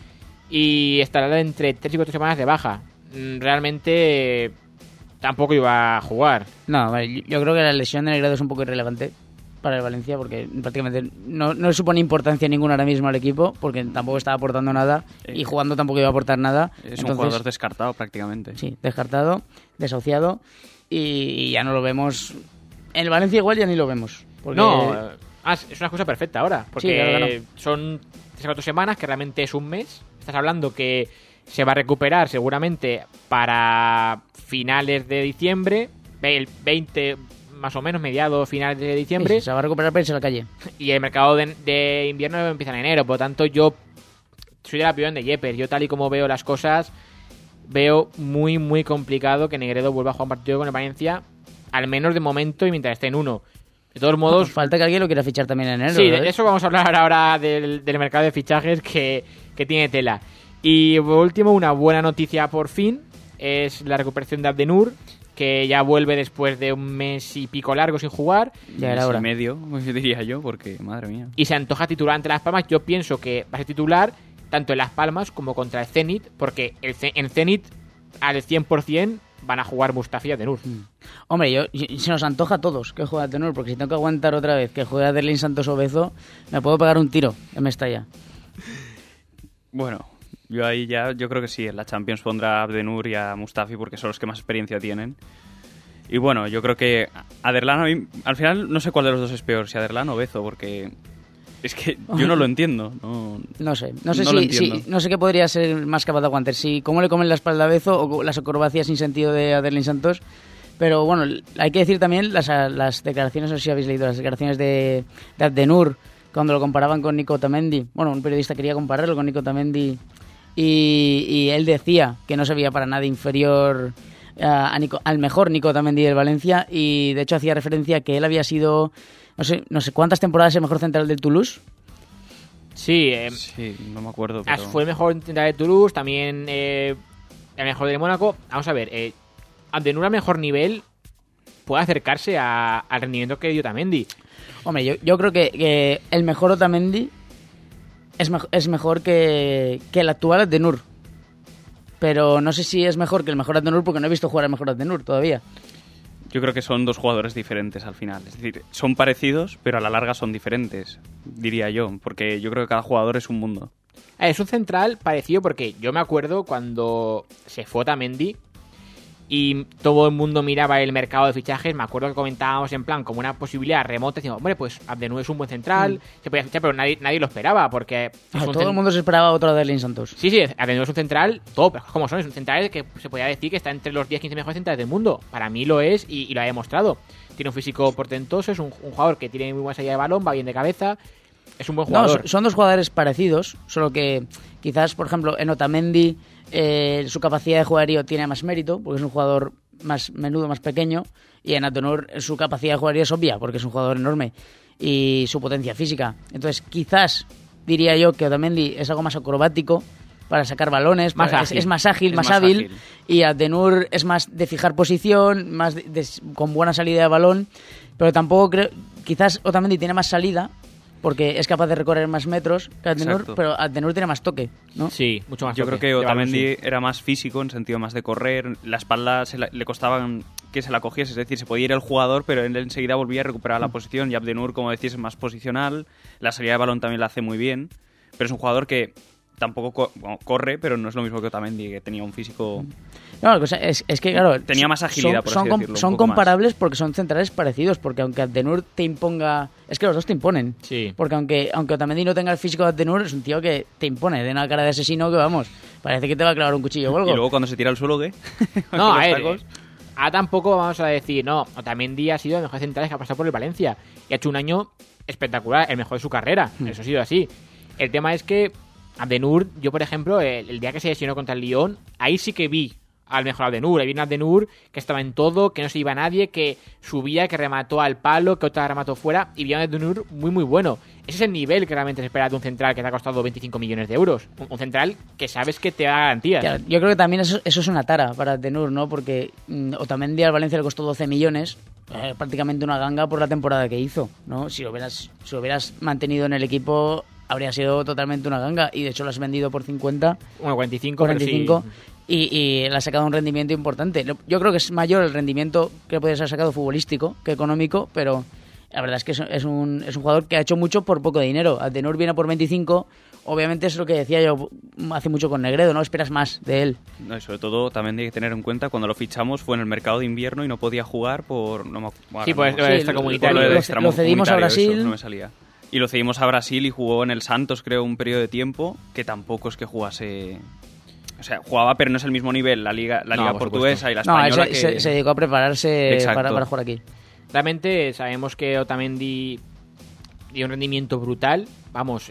y estará entre 3 y 4 semanas de baja. Realmente tampoco iba a jugar. No, vale, yo creo que la lesión de Negredo es un poco irrelevante para el Valencia porque prácticamente no le supone importancia ninguna ahora mismo al equipo porque tampoco estaba aportando nada y jugando tampoco iba a aportar nada. Entonces, un jugador descartado prácticamente. Sí, descartado, desahuciado y ya no lo vemos. En el Valencia igual ya ni lo vemos. Porque... No, es una cosa perfecta ahora porque sí, claro. Son 3 o 4 semanas, que realmente es un mes. Estás hablando que se va a recuperar seguramente para finales de diciembre, el 20 más o menos, mediados, finales de diciembre. Sí, se va a recuperar para irse a la calle. Y el mercado de invierno empieza en enero, por lo tanto yo soy de la opinión de Yepes. Yo tal y como veo las cosas, veo muy muy complicado que Negredo vuelva a jugar un partido con el Valencia, al menos de momento y mientras esté en uno. De todos modos... Falta que alguien lo quiera fichar también en enero. Sí, de eso vamos a hablar ahora del mercado de fichajes que tiene tela. Y por último, una buena noticia por fin, es la recuperación de Abdenur, que ya vuelve después de un mes y pico largo sin jugar. Ya era hora. Un mes y medio, diría yo, porque madre mía. Y se antoja titular ante Las Palmas. Yo pienso que va a ser titular tanto en Las Palmas como contra el Zenit, porque en Zenit al 100% van a jugar Mustafi y Abdenur. Hombre, se nos antoja a todos que juegue Abdenur, porque si tengo que aguantar otra vez que juegue Adelín Santos Obezo, me puedo pegar un tiro en Mestalla. Bueno, yo creo que sí, en la Champions pondrá a Abdenur y a Mustafi porque son los que más experiencia tienen. Y bueno, yo creo que Aderlan, al final no sé cuál de los dos es peor, si Aderlan o Bezo, porque es que yo no lo entiendo. No sé qué podría ser más capaz de aguantar, si cómo le comen la espalda a Bezo o las acrobacias sin sentido de Aderlin Santos. Pero bueno, hay que decir también las declaraciones, no sé si habéis leído las declaraciones de Abdenur cuando lo comparaban con Nico Otamendi. Bueno, un periodista quería compararlo con Nico Otamendi y él decía que no se veía para nada inferior al mejor Nico Otamendi del Valencia, y de hecho hacía referencia a que él había sido no sé cuántas temporadas el mejor central del Toulouse. Sí, no me acuerdo, pero... fue el mejor central de Toulouse, también el mejor de Mónaco. Vamos a ver, Abdenur a mejor nivel puede acercarse al rendimiento que dio Otamendi. Hombre, yo creo que el mejor Otamendi es mejor que el actual Abdenur. Pero no sé si es mejor que el mejor Abdenur porque no he visto jugar al mejor Abdenur todavía. Yo creo que son dos jugadores diferentes al final. Es decir, son parecidos, pero a la larga son diferentes, diría yo. Porque yo creo que cada jugador es un mundo. Es un central parecido porque yo me acuerdo cuando se fue Otamendi y todo el mundo miraba el mercado de fichajes. Me acuerdo que comentábamos en plan como una posibilidad remota, decimos, hombre, pues Abdenur es un buen central, se podía fichar, pero nadie lo esperaba porque... todo el mundo se esperaba otro Adelín Santos. Sí, Abdenur es un central top, como son, es un central que se podía decir que está entre los 10-15 mejores centrales del mundo. Para mí lo es y lo ha demostrado. Tiene un físico portentoso, es un jugador que tiene muy buena salida de balón, va bien de cabeza, es un buen jugador. No, son dos jugadores parecidos, solo que quizás, por ejemplo, en Otamendi su capacidad de jugarío tiene más mérito, porque es un jugador menudo, más pequeño, y en Abdenur su capacidad de jugar es obvia, porque es un jugador enorme, y su potencia física. Entonces, quizás diría yo que Otamendi es algo más acrobático para sacar balones, es más ágil, más hábil, y Abdenur es más de fijar posición, más con buena salida de balón, pero tampoco creo, quizás Otamendi tiene más salida, porque es capaz de recorrer más metros que Abdenur, pero Abdenur tiene más toque, ¿no? Sí, mucho más Yo toque. creo que Otamendi era más físico, en sentido más de correr, la espalda le costaban que se la cogiese, es decir, se podía ir el jugador, pero él enseguida volvía a recuperar la posición, y Abdenur, como decís, es más posicional, la salida de balón también la hace muy bien, pero es un jugador que tampoco corre, pero no es lo mismo que Otamendi, que tenía un físico... No, la cosa es que, claro... Tenía más agilidad, por así decirlo. Son comparables porque son centrales parecidos, porque aunque Abdenur te imponga... Es que los dos te imponen. Sí. Porque aunque Otamendi no tenga el físico de Abdenur, es un tío que te impone, de una cara de asesino que, vamos, parece que te va a clavar un cuchillo o algo. Y luego cuando se tira al suelo, ¿qué? No, a ver, tampoco vamos a decir, no, Otamendi ha sido el mejor central que ha pasado por el Valencia y ha hecho un año espectacular, el mejor de su carrera, eso ha sido así. El tema es que Abdenur, yo por ejemplo, el día que se lesionó contra el Lyon, ahí sí que vi al mejor Abdenur. Ahí vi un Abdenur que estaba en todo, que no se iba a nadie, que subía, que remató al palo, que otra remató fuera, y vi a un Abdenur muy muy bueno. Ese es el nivel que realmente se espera de un central que te ha costado 25 millones de euros. Un central que sabes que te da garantías. Claro, yo creo que también eso es una tara para Abdenur, ¿no? Porque Otamendi al Valencia le costó 12 millones, prácticamente una ganga por la temporada que hizo, ¿no? Si lo hubieras mantenido en el equipo, habría sido totalmente una ganga, y de hecho lo has vendido por 50. Bueno, 45. Y le ha sacado un rendimiento importante. Yo creo que es mayor el rendimiento que podrías haber sacado futbolístico que económico, pero la verdad es que es un jugador que ha hecho mucho por poco dinero. Abdenur viene por 25, obviamente es lo que decía yo hace mucho con Negredo, ¿no? Esperas más de él. No, y sobre todo también hay que tener en cuenta, cuando lo fichamos fue en el mercado de invierno y no podía jugar por... Sí, pues lo extracomunitario. Lo cedimos a Brasil. Eso, no me salía. Y lo cedimos a Brasil y jugó en el Santos, creo, un periodo de tiempo que tampoco es que jugase... O sea, jugaba, pero no es el mismo nivel la liga portuguesa y la española. Se dedicó a prepararse para jugar aquí. Realmente sabemos que Otamendi dio un rendimiento brutal. Vamos,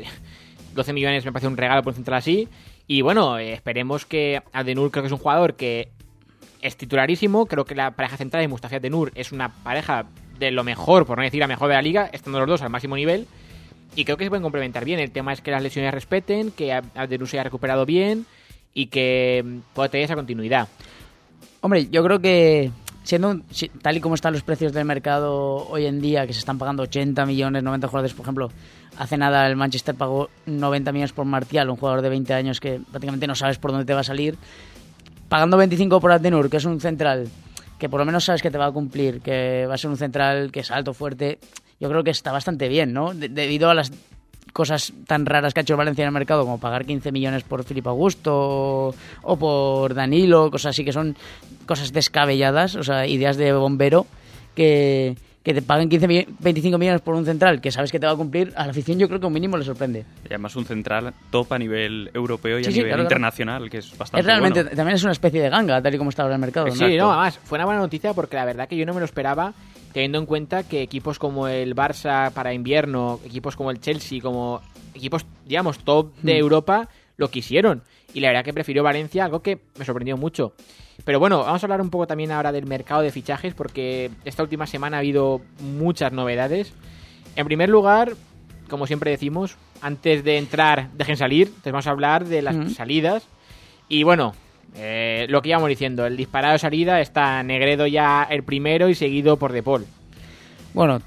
12 millones me parece un regalo por un central así. Y bueno, esperemos que Abdenur, creo que es un jugador que es titularísimo. Creo que la pareja central de Mustafi Abdenur es una pareja de lo mejor, por no decir la mejor de la liga, estando los dos al máximo nivel. Y creo que se pueden complementar bien. El tema es que las lesiones respeten, que Abdenur se haya recuperado bien y que pueda tener esa continuidad. Hombre, yo creo que tal y como están los precios del mercado hoy en día, que se están pagando 80 millones, 90 jugadores, por ejemplo, hace nada el Manchester pagó 90 millones por Martial, un jugador de 20 años que prácticamente no sabes por dónde te va a salir, pagando 25 por Abdenur, que es un central que por lo menos sabes que te va a cumplir, que va a ser un central que es alto, fuerte, yo creo que está bastante bien, ¿no? Debido a las cosas tan raras que ha hecho el Valencia en el mercado, como pagar 15 millones por Filipe Augusto o por Danilo, cosas así que son cosas descabelladas, o sea, ideas de bombero, que te paguen 25 millones por un central que sabes que te va a cumplir, a la afición yo creo que un mínimo le sorprende. Y además un central top a nivel europeo y a nivel internacional, que es bastante realmente bueno. También es una especie de ganga, tal y como está ahora el mercado, ¿no? Sí, no, además, fue una buena noticia porque la verdad que yo no me lo esperaba, teniendo en cuenta que equipos como el Barça para invierno, equipos como el Chelsea, como equipos, digamos, top de Europa, lo quisieron. Y la verdad que prefirió Valencia, algo que me sorprendió mucho. Pero bueno, vamos a hablar un poco también ahora del mercado de fichajes, porque esta última semana ha habido muchas novedades. En primer lugar, como siempre decimos, antes de entrar, dejen salir. Entonces vamos a hablar de las salidas. Y bueno, lo que íbamos diciendo, el disparado de salida está Negredo ya el primero y seguido por De Paul. Bueno,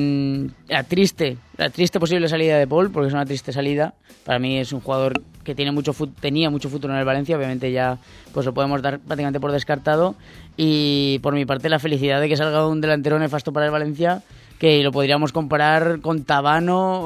la triste posible salida de Paul, porque es una triste salida. Para mí es un jugador que tenía mucho futuro en el Valencia, obviamente ya pues lo podemos dar prácticamente por descartado. Y por mi parte la felicidad de que salga un delantero nefasto para el Valencia, que lo podríamos comparar con Tabano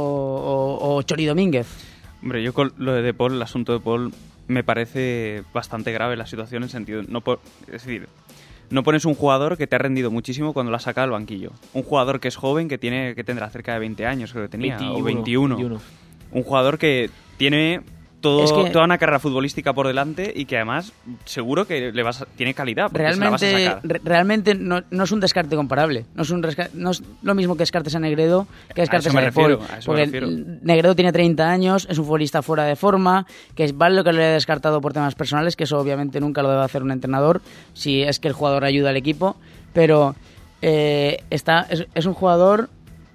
o Chori Domínguez. Hombre, yo con lo de Paul, el asunto de Paul, me parece bastante grave la situación en sentido... es decir, no pones un jugador que te ha rendido muchísimo cuando lo has sacado al banquillo. Un jugador que es joven, que tendrá cerca de 20 años, creo que tenía, 21, o 21. 21. Un jugador que tiene toda una carrera futbolística por delante y que además seguro que tiene calidad, porque se la vas a sacar. Realmente no es un descarte comparable. No es lo mismo que descartes a Negredo que descartes a De Paul. Porque Negredo tiene 30 años, es un futbolista fuera de forma, que vale lo que le haya descartado por temas personales, que eso obviamente nunca lo debe hacer un entrenador, si es que el jugador ayuda al equipo, pero es un jugador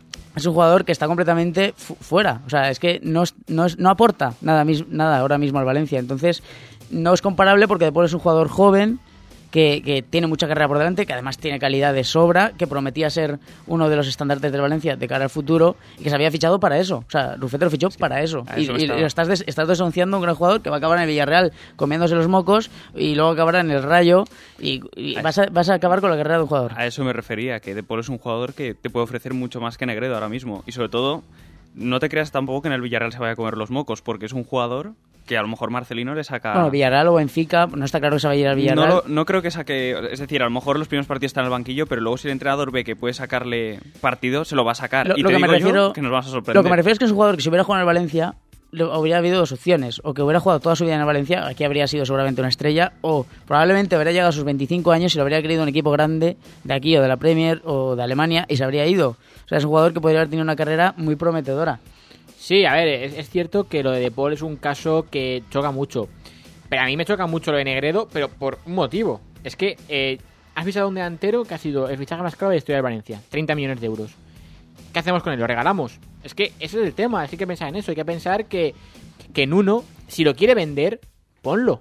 que está completamente fuera. O sea, es que no aporta nada ahora mismo al Valencia. Entonces, no es comparable porque De Paul es un jugador joven que tiene mucha carrera por delante, que además tiene calidad de sobra, que prometía ser uno de los estandartes del Valencia de cara al futuro y que se había fichado para eso. O sea, Rufete lo fichó para eso. Y estás desahuciando a un gran jugador que va a acabar en el Villarreal comiéndose los mocos y luego acabará en el Rayo y vas a acabar con la carrera de un jugador. A eso me refería, que De Paul es un jugador que te puede ofrecer mucho más que Negredo ahora mismo. Y sobre todo, no te creas tampoco que en el Villarreal se vaya a comer los mocos, porque es un jugador que a lo mejor Marcelino le saca... Bueno, Villarreal o Benfica, no está claro que se vaya a ir al Villarreal. No creo que saque... Es decir, a lo mejor los primeros partidos están en el banquillo, pero luego si el entrenador ve que puede sacarle partido, se lo va a sacar. Que nos vamos a sorprender. Lo que me refiero es que es un jugador que si hubiera jugado en el Valencia, hubiera habido dos opciones. O que hubiera jugado toda su vida en el Valencia, aquí habría sido seguramente una estrella, o probablemente habría llegado a sus 25 años y lo habría querido un equipo grande de aquí o de la Premier o de Alemania y se habría ido. O sea, es un jugador que podría haber tenido una carrera muy prometedora. Sí, a ver, es cierto que lo de Paul es un caso que choca mucho. Pero a mí me choca mucho lo de Negredo, pero por un motivo. Es que has fichado un delantero que ha sido el fichaje más caro de la historia del Valencia. 30 millones de euros. ¿Qué hacemos con él? ¿Lo regalamos? Es que ese es el tema, hay que pensar en eso. Hay que pensar que Nuno, si lo quiere vender, ponlo.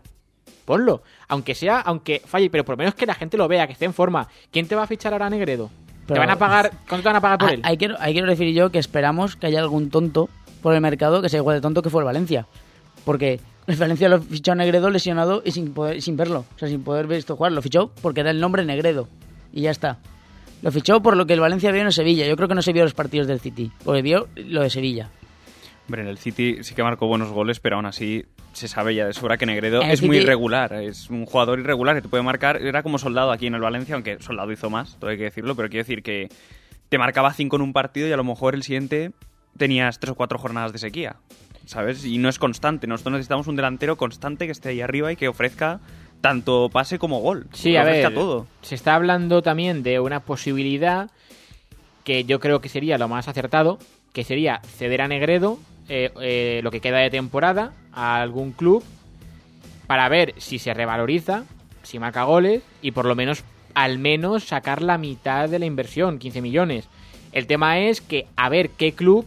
Aunque falle, pero por lo menos que la gente lo vea, que esté en forma. ¿Quién te va a fichar ahora a Negredo? Pero, ¿te van a pagar? ¿Cuánto te van a pagar por él? Ahí quiero decir yo que esperamos que haya algún tonto por el mercado que sea igual de tonto que fue el Valencia, porque el Valencia lo fichó a Negredo lesionado y sin verlo, o sea, sin poder visto jugar. Lo fichó porque era el nombre Negredo y ya está. Lo fichó por lo que el Valencia vio en el Sevilla. Yo creo que no se vio los partidos del City, porque vio lo de Sevilla. Hombre, en el City sí que marcó buenos goles, pero aún así se sabe ya de sobra que Negredo es muy irregular, es un jugador irregular que te puede marcar. Era como Soldado aquí en el Valencia, aunque Soldado hizo más, todo hay que decirlo, pero quiero decir que te marcaba 5 en un partido y a lo mejor el siguiente tenías 3 o 4 jornadas de sequía, ¿sabes? Y no es constante. Nosotros necesitamos un delantero constante que esté ahí arriba y que ofrezca tanto pase como gol. Sí, a ver, todo. Se está hablando también de una posibilidad que yo creo que sería lo más acertado, que sería ceder a Negredo lo que queda de temporada a algún club para ver si se revaloriza, si marca goles y por lo menos, al menos, sacar la mitad de la inversión, 15 millones. El tema es que a ver qué club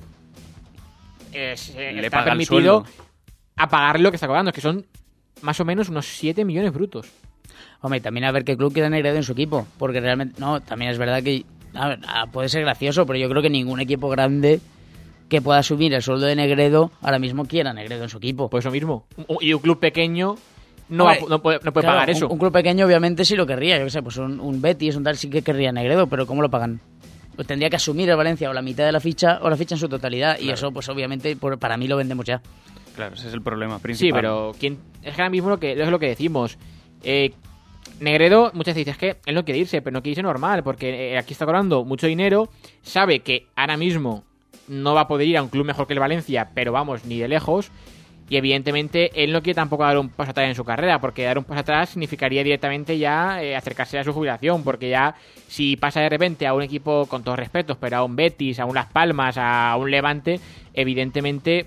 le está permitido a pagarle lo que está cobrando, que son más o menos unos 7 millones brutos. Hombre, también a ver qué club quiere Negredo en su equipo, porque realmente, no, también es verdad que puede ser gracioso, pero yo creo que ningún equipo grande que pueda subir el sueldo de Negredo ahora mismo quiera Negredo en su equipo. Pues eso mismo. Y un club pequeño no puede claro, pagar eso. Un club pequeño obviamente sí lo querría, yo qué sé, pues un Betis, un tal sí que querría Negredo, pero ¿cómo lo pagan? Pues tendría que asumir el Valencia o la mitad de la ficha o la ficha en su totalidad. Claro. Y eso, pues obviamente, para mí lo vendemos ya. Claro, ese es el problema principal. Sí, pero es que ahora mismo es lo que decimos. Negredo, muchas veces dices que él no quiere irse, pero no quiere irse normal, porque aquí está cobrando mucho dinero, sabe que ahora mismo no va a poder ir a un club mejor que el Valencia, pero vamos, ni de lejos. Y evidentemente él no quiere tampoco dar un paso atrás en su carrera, porque dar un paso atrás significaría directamente ya acercarse a su jubilación, porque ya si pasa de repente a un equipo, con todos respetos, pero a un Betis, a un Las Palmas, a un Levante, evidentemente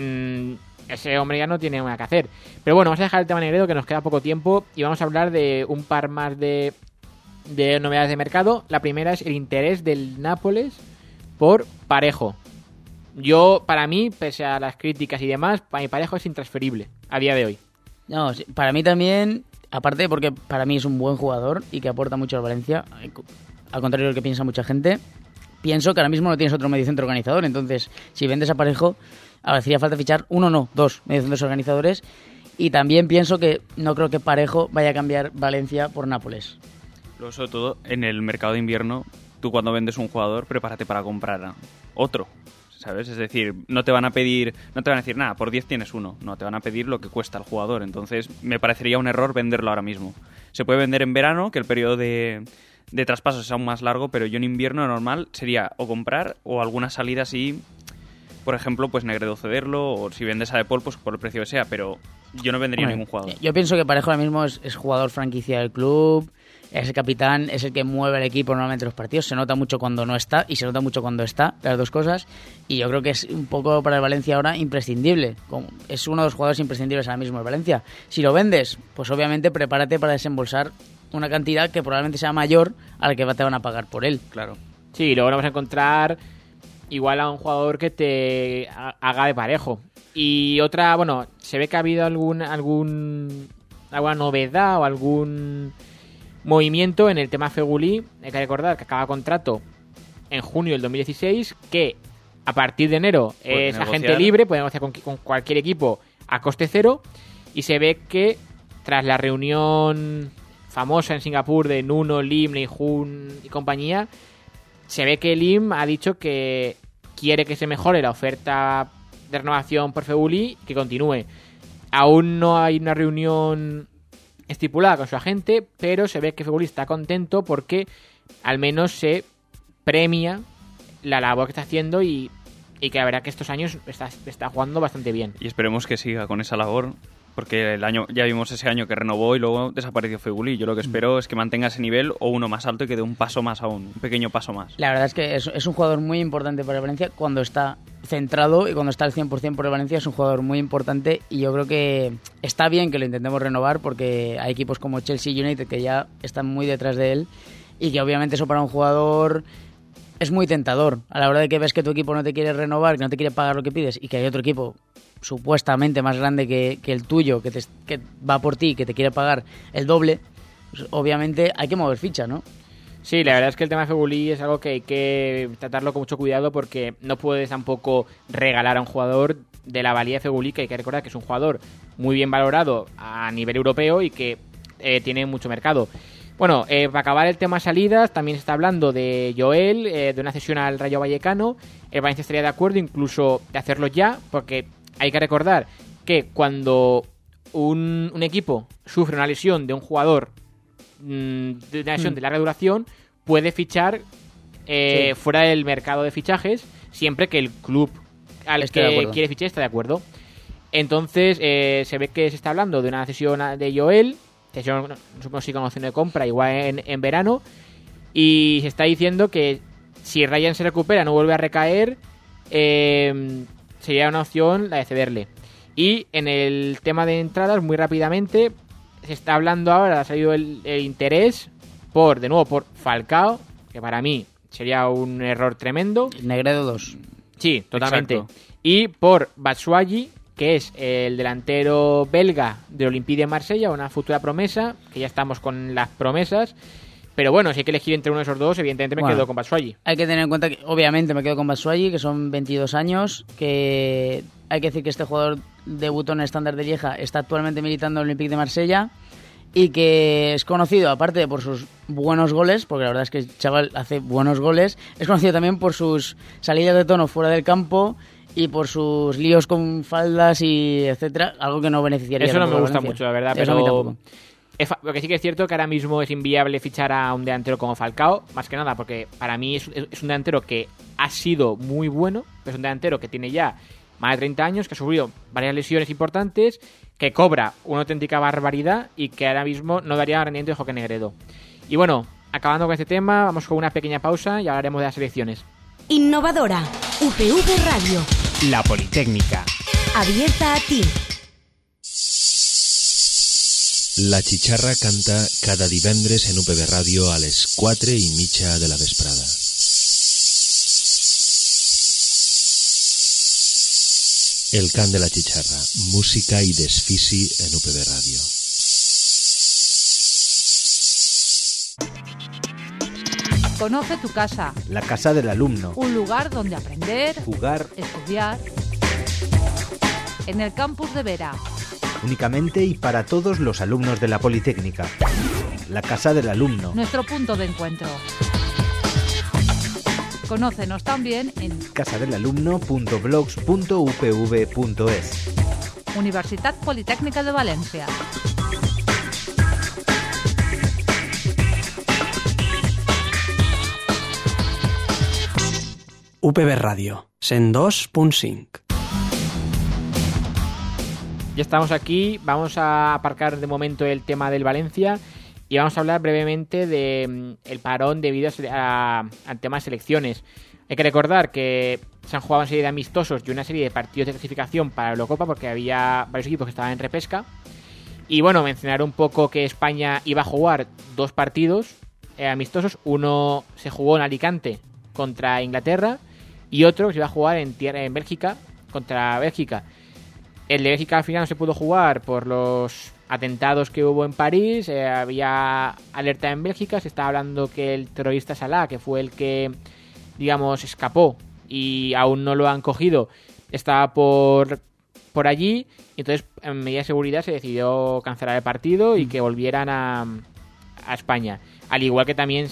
ese hombre ya no tiene nada que hacer. Pero bueno, vamos a dejar el tema Negredo, que nos queda poco tiempo, y vamos a hablar de un par más de novedades de mercado. La primera es el interés del Nápoles por Parejo. Para mí, pese a las críticas y demás, para mi Parejo es intransferible a día de hoy. No, sí, para mí también, aparte porque para mí es un buen jugador y que aporta mucho al Valencia, al contrario de lo que piensa mucha gente, pienso que ahora mismo no tienes otro mediocentro organizador, entonces si vendes a Parejo, ahora hacía falta fichar dos mediocentros organizadores, y también pienso que no creo que Parejo vaya a cambiar Valencia por Nápoles. Luego, sobre todo, en el mercado de invierno, tú cuando vendes un jugador, prepárate para comprar otro. ¿Sabes? Es decir, no te van a decir, nada, por 10 tienes uno. No, te van a pedir lo que cuesta el jugador. Entonces, me parecería un error venderlo ahora mismo. Se puede vender en verano, que el periodo de traspasos es aún más largo, pero yo en invierno normal sería o comprar o alguna salida así por ejemplo, pues Negredo cederlo, o si vendes a De Paul, pues por el precio que sea, pero yo no vendería ningún jugador. Yo pienso que Parejo ahora mismo es jugador franquicia del club, es el capitán, es el que mueve el equipo normalmente en los partidos, se nota mucho cuando no está y se nota mucho cuando está, las dos cosas, y yo creo que es un poco para el Valencia ahora imprescindible, es uno de los jugadores imprescindibles ahora mismo el Valencia. Si lo vendes, pues obviamente prepárate para desembolsar una cantidad que probablemente sea mayor a la que te van a pagar por él. Claro. Sí, luego vamos a encontrar igual a un jugador que te haga de Parejo. Y otra, bueno, se ve que ha habido alguna novedad o algún movimiento en el tema Feguli. Hay que recordar que acaba contrato en junio del 2016, que a partir de enero es agente libre, puede negociar con cualquier equipo a coste cero, y se ve que tras la reunión famosa en Singapur de Nuno, Lim, Lei Jun y compañía, se ve que Lim ha dicho que quiere que se mejore la oferta de renovación por Feguli y que continúe. Aún no hay una reunión estipulada con su agente, pero se ve que Feguli está contento porque al menos se premia la labor que está haciendo y que la verdad que estos años está jugando bastante bien. Y esperemos que siga con esa labor, porque ya vimos ese año que renovó y luego desapareció Feguli. Yo lo que espero es que mantenga ese nivel o uno más alto y que dé un paso más aún, un pequeño paso más. La verdad es que es un jugador muy importante para el Valencia cuando está centrado y cuando está al 100% por el Valencia. Es un jugador muy importante y yo creo que está bien que lo intentemos renovar porque hay equipos como Chelsea United que ya están muy detrás de él y que obviamente eso para un jugador es muy tentador. A la hora de que ves que tu equipo no te quiere renovar, que no te quiere pagar lo que pides y que hay otro equipo supuestamente más grande que el tuyo, que va por ti, que te quiere pagar el doble, pues obviamente hay que mover ficha, ¿no? Sí, la verdad es que el tema de Feguli es algo que hay que tratarlo con mucho cuidado porque no puedes tampoco regalar a un jugador de la valía de Feguli, que hay que recordar que es un jugador muy bien valorado a nivel europeo y que tiene mucho mercado. Bueno, para acabar el tema salidas, también se está hablando de Joel, de una cesión al Rayo Vallecano. El Valencia estaría de acuerdo incluso de hacerlo ya, porque hay que recordar que cuando un equipo sufre una lesión de un jugador, de una lesión de larga duración, puede fichar fuera del mercado de fichajes, siempre que el club al que quiere fichar está de acuerdo. Entonces se ve que se está hablando de una cesión de Joel, cesión, no supongo si con opción de compra, igual en verano, y se está diciendo que si Ryan se recupera, no vuelve a recaer, sería una opción la de cederle. Y en el tema de entradas, muy rápidamente, se está hablando ahora, ha salido el interés por Falcao, que para mí sería un error tremendo. Negredo 2. Sí, totalmente. Exacto. Y por Batshuayi, que es el delantero belga de Olympique de Marsella, una futura promesa, que ya estamos con las promesas. Pero bueno, si hay que elegir entre uno de esos dos, evidentemente me quedo con Batshuayi. Hay que tener en cuenta que, obviamente, me quedo con Batshuayi, que son 22 años, que hay que decir que este jugador debutó en el Standard de Lieja, está actualmente militando en el Olympique de Marsella y que es conocido, aparte por sus buenos goles, porque la verdad es que el chaval hace buenos goles, es conocido también por sus salidas de tono fuera del campo y por sus líos con faldas y etcétera, algo que no beneficiaría. Eso no me gusta Valencia. mucho, la verdad, Eso a mí pero tampoco. lo que sí que es cierto que ahora mismo es inviable fichar a un delantero como Falcao, más que nada porque para mí es un delantero que ha sido muy bueno, es un delantero que tiene ya más de 30 años, que ha sufrido varias lesiones importantes, que cobra una auténtica barbaridad y que ahora mismo no daría rendimiento de Joaquín Negredo. Y bueno, acabando con este tema, vamos con una pequeña pausa y hablaremos de las selecciones. Innovadora, UPV Radio. La Politécnica. Abierta a ti. La Chicharra canta cada divendres en UPV Ràdio a les 4:30 de la vesprada. El cant de la Chicharra, música y desfici en UPV Ràdio. Conoce tu casa. La casa del alumno. Un lugar donde aprender, Jugar estudiar. En el campus de Vera. únicamente y para todos los alumnos de la Politécnica. La casa del alumno. Nuestro punto de encuentro. Conócenos también en casadelalumno.blogs.upv.es. Universitat Politécnica de Valencia. UPB Ràdio, 102.5. Ya estamos aquí, vamos a aparcar de momento el tema del Valencia y vamos a hablar brevemente del parón debido al tema de selecciones. Hay que recordar que se han jugado una serie de amistosos y una serie de partidos de clasificación para la Eurocopa porque había varios equipos que estaban en repesca. Y bueno, mencionar un poco que España iba a jugar 2 partidos amistosos. Uno se jugó en Alicante contra Inglaterra y otro se iba a jugar en Bélgica contra Bélgica. El de Bélgica al final no se pudo jugar por los atentados que hubo en París. Había alerta en Bélgica. Se estaba hablando que el terrorista Salah, que fue el que, digamos, escapó y aún no lo han cogido, estaba por allí. Entonces, en medida de seguridad, se decidió cancelar el partido y que volvieran a España. Al igual que también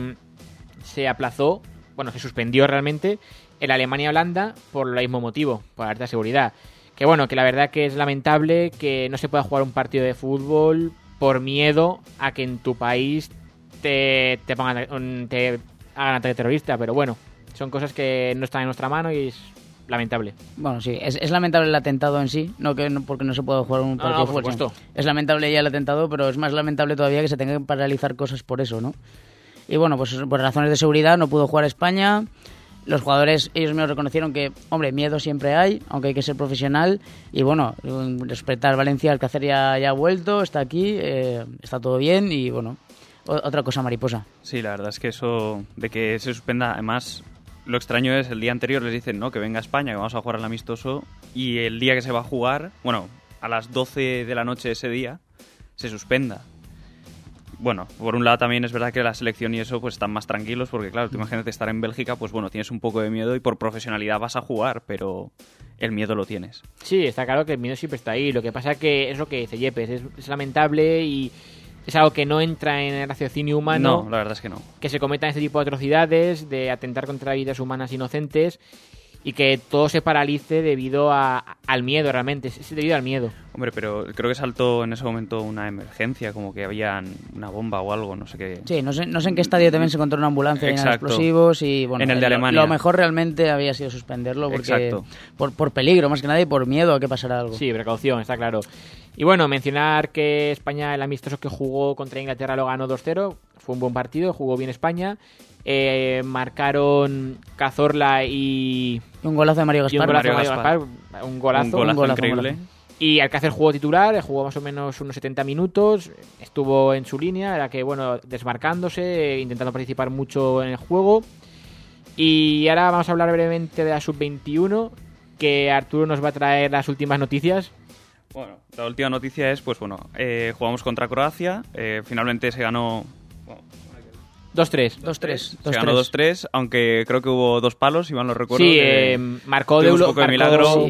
se aplazó, bueno, se suspendió realmente el Alemania-Holanda por el mismo motivo, por la alta seguridad. Que bueno, que la verdad que es lamentable que no se pueda jugar un partido de fútbol por miedo a que en tu país te hagan ataque terrorista, pero bueno, son cosas que no están en nuestra mano y es lamentable. Bueno, sí, es lamentable el atentado en sí, porque no se puede jugar un partido de fútbol. Por supuesto. Es lamentable ya el atentado, pero es más lamentable todavía que se tengan que paralizar cosas por eso, ¿no? Y bueno, pues por razones de seguridad no pudo jugar España. Los jugadores, ellos mismos reconocieron que, hombre, miedo siempre hay, aunque hay que ser profesional. Y bueno, respetar Valencia, Alcácer ya ha vuelto, está aquí, está todo bien y bueno, otra cosa mariposa. Sí, la verdad es que eso de que se suspenda, además, lo extraño es el día anterior les dicen, no, que venga a España, que vamos a jugar al amistoso, y el día que se va a jugar, bueno, a las 12 de la noche ese día, se suspenda. Bueno, por un lado también es verdad que la selección y eso pues están más tranquilos porque claro, tú imagínate estar en Bélgica, pues bueno, tienes un poco de miedo y por profesionalidad vas a jugar, pero el miedo lo tienes. Sí, está claro que el miedo siempre está ahí. Lo que pasa que es lo que dice Yepes, es lamentable y es algo que no entra en el raciocinio humano. No, la verdad es que no. Que se cometan este tipo de atrocidades, de atentar contra vidas humanas inocentes y que todo se paralice debido al miedo realmente, es debido al miedo. Hombre, pero creo que saltó en ese momento una emergencia, como que había una bomba o algo, no sé qué. Sí, no sé en qué estadio también se encontró una ambulancia llena de explosivos y bueno, en el de Alemania. Lo mejor realmente había sido suspenderlo porque por peligro más que nada y por miedo a que pasara algo. Sí, precaución, está claro. Y bueno, mencionar que España, el amistoso que jugó contra Inglaterra lo ganó 2-0, fue un buen partido, jugó bien España. Marcaron Cazorla y un golazo de Mario Gaspar. Un golazo increíble. Y Alcácer jugó titular, jugó más o menos unos 70 minutos, estuvo en su línea, era que bueno, desmarcándose, intentando participar mucho en el juego. Y ahora vamos a hablar brevemente de la Sub-21, que Arturo nos va a traer las últimas noticias. Bueno, la última noticia es, pues bueno, jugamos contra Croacia, finalmente se ganó... 2-3. Se ganó 2-3, aunque creo que hubo 2 palos, si mal no recuerdo. Sí, marcó Deulofeu,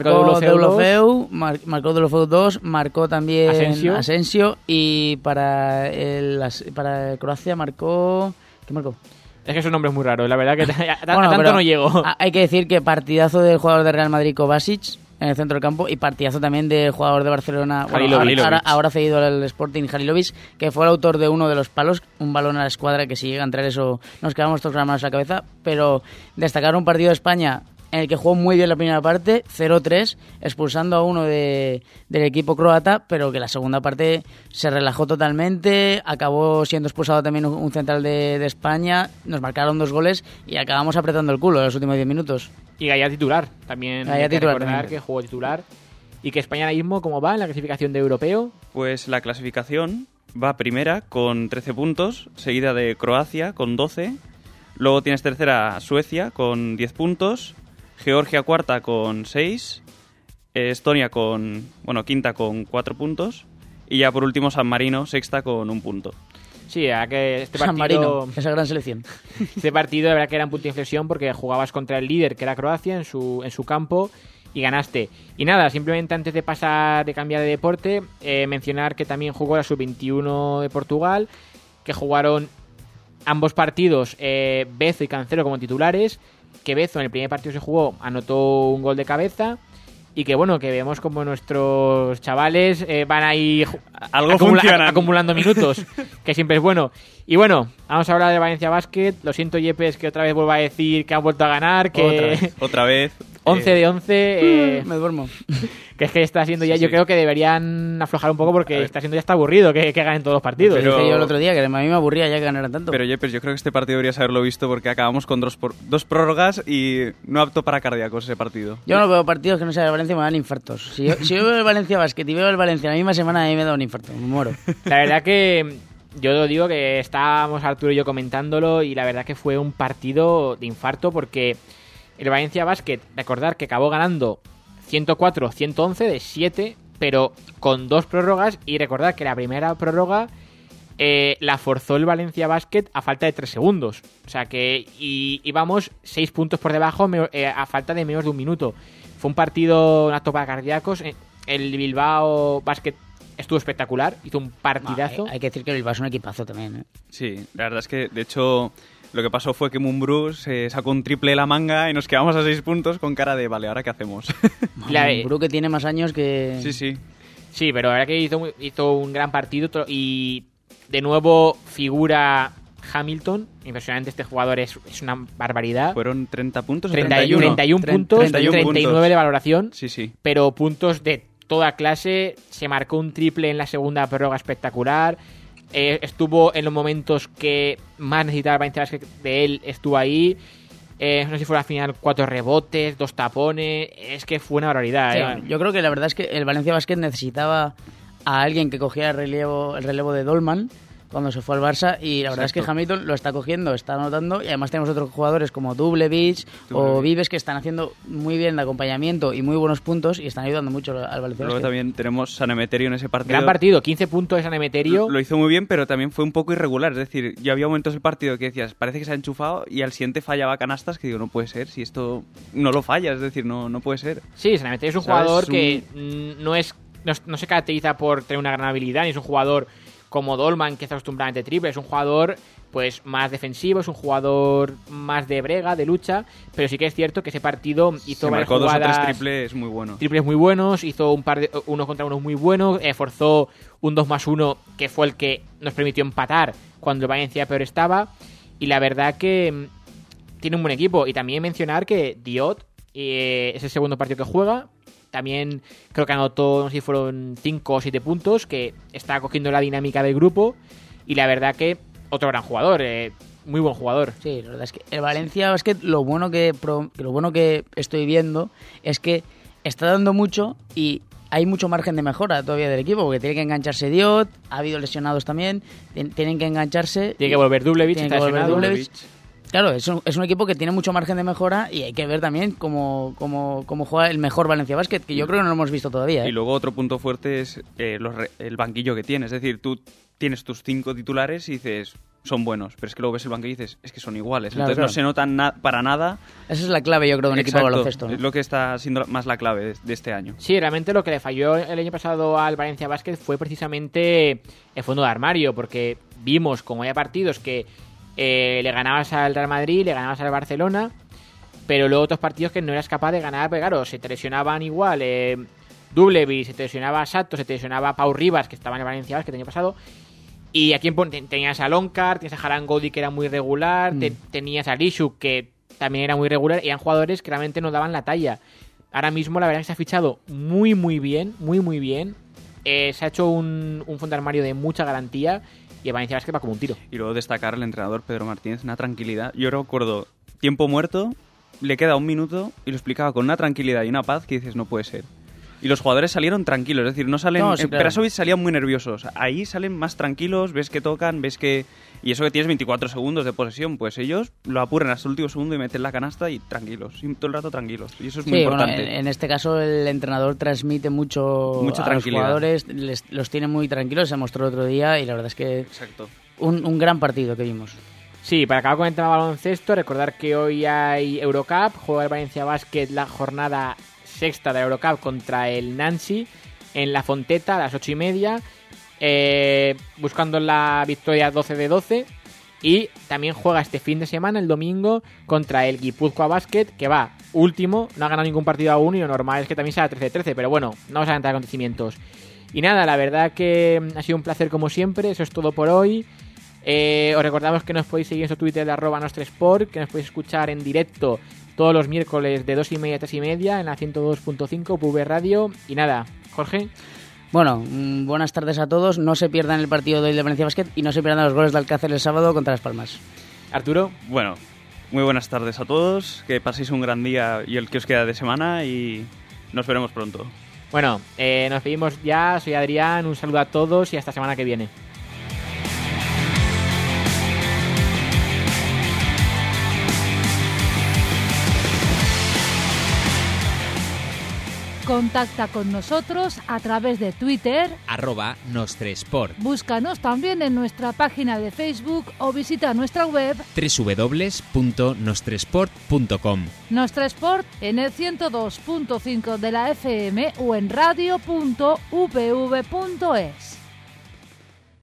marcó Deulofeu 2, marcó también Asensio y para Croacia marcó... ¿Qué marcó? Es que es un nombre muy raro, la verdad que tanto no llegó. Hay que decir que partidazo del jugador de Real Madrid Kovacic en el centro del campo y partidazo también del jugador de Barcelona, ahora cedido al Sporting, Halilovic, que fue el autor de uno de los palos, un balón a la escuadra que si llega a entrar eso nos quedamos todos con las manos a la cabeza, pero destacar un partido de España en el que jugó muy bien la primera parte, 0-3, expulsando a uno del equipo croata, pero que la segunda parte se relajó totalmente, acabó siendo expulsado también un central de España, nos marcaron 2 goles y acabamos apretando el culo en los últimos 10 minutos. Y Gaya titular, también hay que recordar que jugó titular. Y que España ahora mismo, ¿cómo va en la clasificación de europeo? Pues la clasificación va primera con 13 puntos, seguida de Croacia con 12, luego tienes tercera Suecia con 10 puntos, Georgia cuarta con 6, Estonia quinta con 4 puntos y ya por último San Marino sexta con 1 punto. Sí, a que este partido, San Marino, esa gran selección. Este partido de verdad que era un punto de inflexión porque jugabas contra el líder que era Croacia en su campo y ganaste. Y nada, simplemente antes de cambiar de deporte, mencionar que también jugó la Sub-21 de Portugal, que jugaron ambos partidos Bezo y Cancelo como titulares, que Bezo en el primer partido se jugó, anotó un gol de cabeza y que bueno, que vemos como nuestros chavales van ahí acumulando minutos, que siempre es bueno. Y bueno, vamos a hablar de Valencia Basket. Lo siento, Yepes, que otra vez vuelva a decir que han vuelto a ganar, que otra vez 11 de 11. Me duermo. Que es que está siendo ya, yo creo que deberían aflojar un poco porque está siendo ya está aburrido que ganen todos los partidos. Pero dije yo el otro día que a mí me aburría ya que ganaran tanto. Pero Yepes, yo creo que este partido deberías haberlo visto porque acabamos con dos prórrogas y no apto para cardíacos ese partido. Yo no veo partidos que no sea de Valencia, me dan infartos. Si yo veo el Valencia Basket y veo el Valencia la misma semana, a mí me da un infarto, me muero. La verdad que yo lo digo que estábamos Arturo y yo comentándolo y la verdad que fue un partido de infarto porque el Valencia Basket, recordar que acabó ganando 104-111 de 7, pero con 2 prórrogas, y recordar que la primera prórroga la forzó el Valencia Basket a falta de 3 segundos. O sea que íbamos 6 puntos por debajo a falta de menos de un minuto. Fue un partido, un acto para cardíacos. El Bilbao Basket estuvo espectacular, hizo un partidazo. Hay que decir que el Bilbao es un equipazo también, ¿eh? Sí, la verdad es que, de hecho, lo que pasó fue que Mumbrú se sacó un triple de la manga y nos quedamos a 6 puntos con cara de, vale, ¿ahora qué hacemos? Mumbrú que tiene más años que... Sí. Sí, pero la verdad que hizo un gran partido y de nuevo figura Hamilton. Impresionante, este jugador es una barbaridad. Fueron 30 puntos. 31 puntos, 39 de valoración. Sí. Pero puntos de toda clase. Se marcó un triple en la segunda prórroga espectacular. Estuvo en los momentos que más necesitaba el Valencia Basket de él, estuvo ahí. No sé si fue al final 4 rebotes, 2 tapones. Es que fue una barbaridad. Sí, yo creo que la verdad es que el Valencia Basket necesitaba a alguien que cogiera el relevo de Dolman cuando se fue al Barça, y la verdad es que Hamilton lo está cogiendo, está anotando, y además tenemos otros jugadores como Dublevich o Vives que están haciendo muy bien de acompañamiento y muy buenos puntos y están ayudando mucho al Valencia. Luego también tenemos San Emeterio en ese partido. Gran partido, 15 puntos de San Emeterio. Lo hizo muy bien, pero también fue un poco irregular, es decir, ya había momentos del partido que decías, parece que se ha enchufado, y al siguiente fallaba canastas que digo, no puede ser, si esto no lo falla, es decir, no puede ser. Sí, San Emeterio es un jugador que no se caracteriza por tener una gran habilidad, ni es un jugador como Dolman, que está acostumbrado a triple. Es un jugador pues más defensivo, es un jugador más de brega, de lucha, pero sí que es cierto que ese partido hizo varias jugadas, 2 o 3 triples muy buenos. Triples muy buenos, hizo un par de unos contra unos muy buenos, forzó un 2+1 que fue el que nos permitió empatar cuando el Valencia peor estaba, y la verdad que tiene un buen equipo. Y también mencionar que Diot es el segundo partido que juega. También creo que anotó, no sé si fueron 5 o 7 puntos, que está cogiendo la dinámica del grupo. Y la verdad que otro gran jugador, muy buen jugador. Sí, la verdad es que el Valencia Basket, lo bueno que estoy viendo es que está dando mucho y hay mucho margen de mejora todavía del equipo, porque tiene que engancharse Diot, ha habido lesionados también, tienen que engancharse. Tiene que volver Dublevich, Claro, es un equipo que tiene mucho margen de mejora y hay que ver también cómo juega el mejor Valencia Basket, que yo creo que no lo hemos visto todavía. Y luego otro punto fuerte es el banquillo que tiene. Es decir, tú tienes tus 5 titulares y dices, son buenos, pero es que luego ves el banquillo y dices, es que son iguales. Claro, entonces no se notan para nada. Esa es la clave, yo creo, de un equipo de baloncesto, ¿no? Es lo que está siendo más la clave de este año. Sí, realmente lo que le falló el año pasado al Valencia Basket fue precisamente el fondo de armario, porque vimos como había partidos que le ganabas al Real Madrid, le ganabas al Barcelona, pero luego otros partidos que no eras capaz de ganar, porque claro, se te lesionaban igual Dublevich, se te lesionaba Sato, se te lesionaba Pau Rivas, que estaba en el Valencia Basket el año pasado, y aquí tenías a Lonkar, tenías a Harangodi, que era muy regular, tenías a Lishuk, que también era muy regular, y eran jugadores que realmente no daban la talla. Ahora mismo la verdad es que se ha fichado muy bien, muy bien. Se ha hecho un fondo de armario de mucha garantía, y el Valencia Basket va como un tiro. Y luego destacar al entrenador Pedro Martínez, una tranquilidad. Yo recuerdo tiempo muerto, le queda 1 minuto y lo explicaba con una tranquilidad y una paz que dices, no puede ser. Y los jugadores salieron tranquilos, es decir, no salen... No, sí, claro. Perasovic salían muy nerviosos. Ahí salen más tranquilos, ves que tocan, ves que... Y eso que tienes 24 segundos de posesión, pues ellos lo apuran hasta el último segundo y meten la canasta y tranquilos, todo el rato tranquilos. Y eso es muy importante. Bueno, en este caso el entrenador transmite mucha a los jugadores, los tiene muy tranquilos, se mostró el otro día y la verdad es que... Exacto. Un gran partido que vimos. Sí, para acabar con el tema baloncesto, recordar que hoy hay Eurocup, juega el Valencia Basket la jornada 6ª de la Eurocup contra el Nancy en La Fonteta a las 8:30, buscando la victoria 12-12, y también juega este fin de semana, el domingo, contra el Guipúzcoa Basket, que va último, no ha ganado ningún partido aún y lo normal es que también sea 13-13, pero bueno, no vamos a adelantar acontecimientos. Y nada, la verdad que ha sido un placer como siempre, eso es todo por hoy. Os recordamos que nos podéis seguir en su Twitter de @nostresport, que nos podéis escuchar en directo todos los miércoles de 2:30 a 3:30 en la 102.5 UPV Radio. Y nada, Jorge. Bueno, buenas tardes a todos. No se pierdan el partido de hoy de Valencia Basket y no se pierdan los goles de Alcácer el sábado contra Las Palmas. Arturo. Bueno, muy buenas tardes a todos. Que paséis un gran día y el que os queda de semana y nos veremos pronto. Bueno, nos pedimos ya. Soy Adrián. Un saludo a todos y hasta semana que viene. Contacta con nosotros a través de Twitter @nostresport. Búscanos también en nuestra página de Facebook o visita nuestra web www.nostresport.com. Nostresport en el 102.5 de la FM o en radio.upv.es.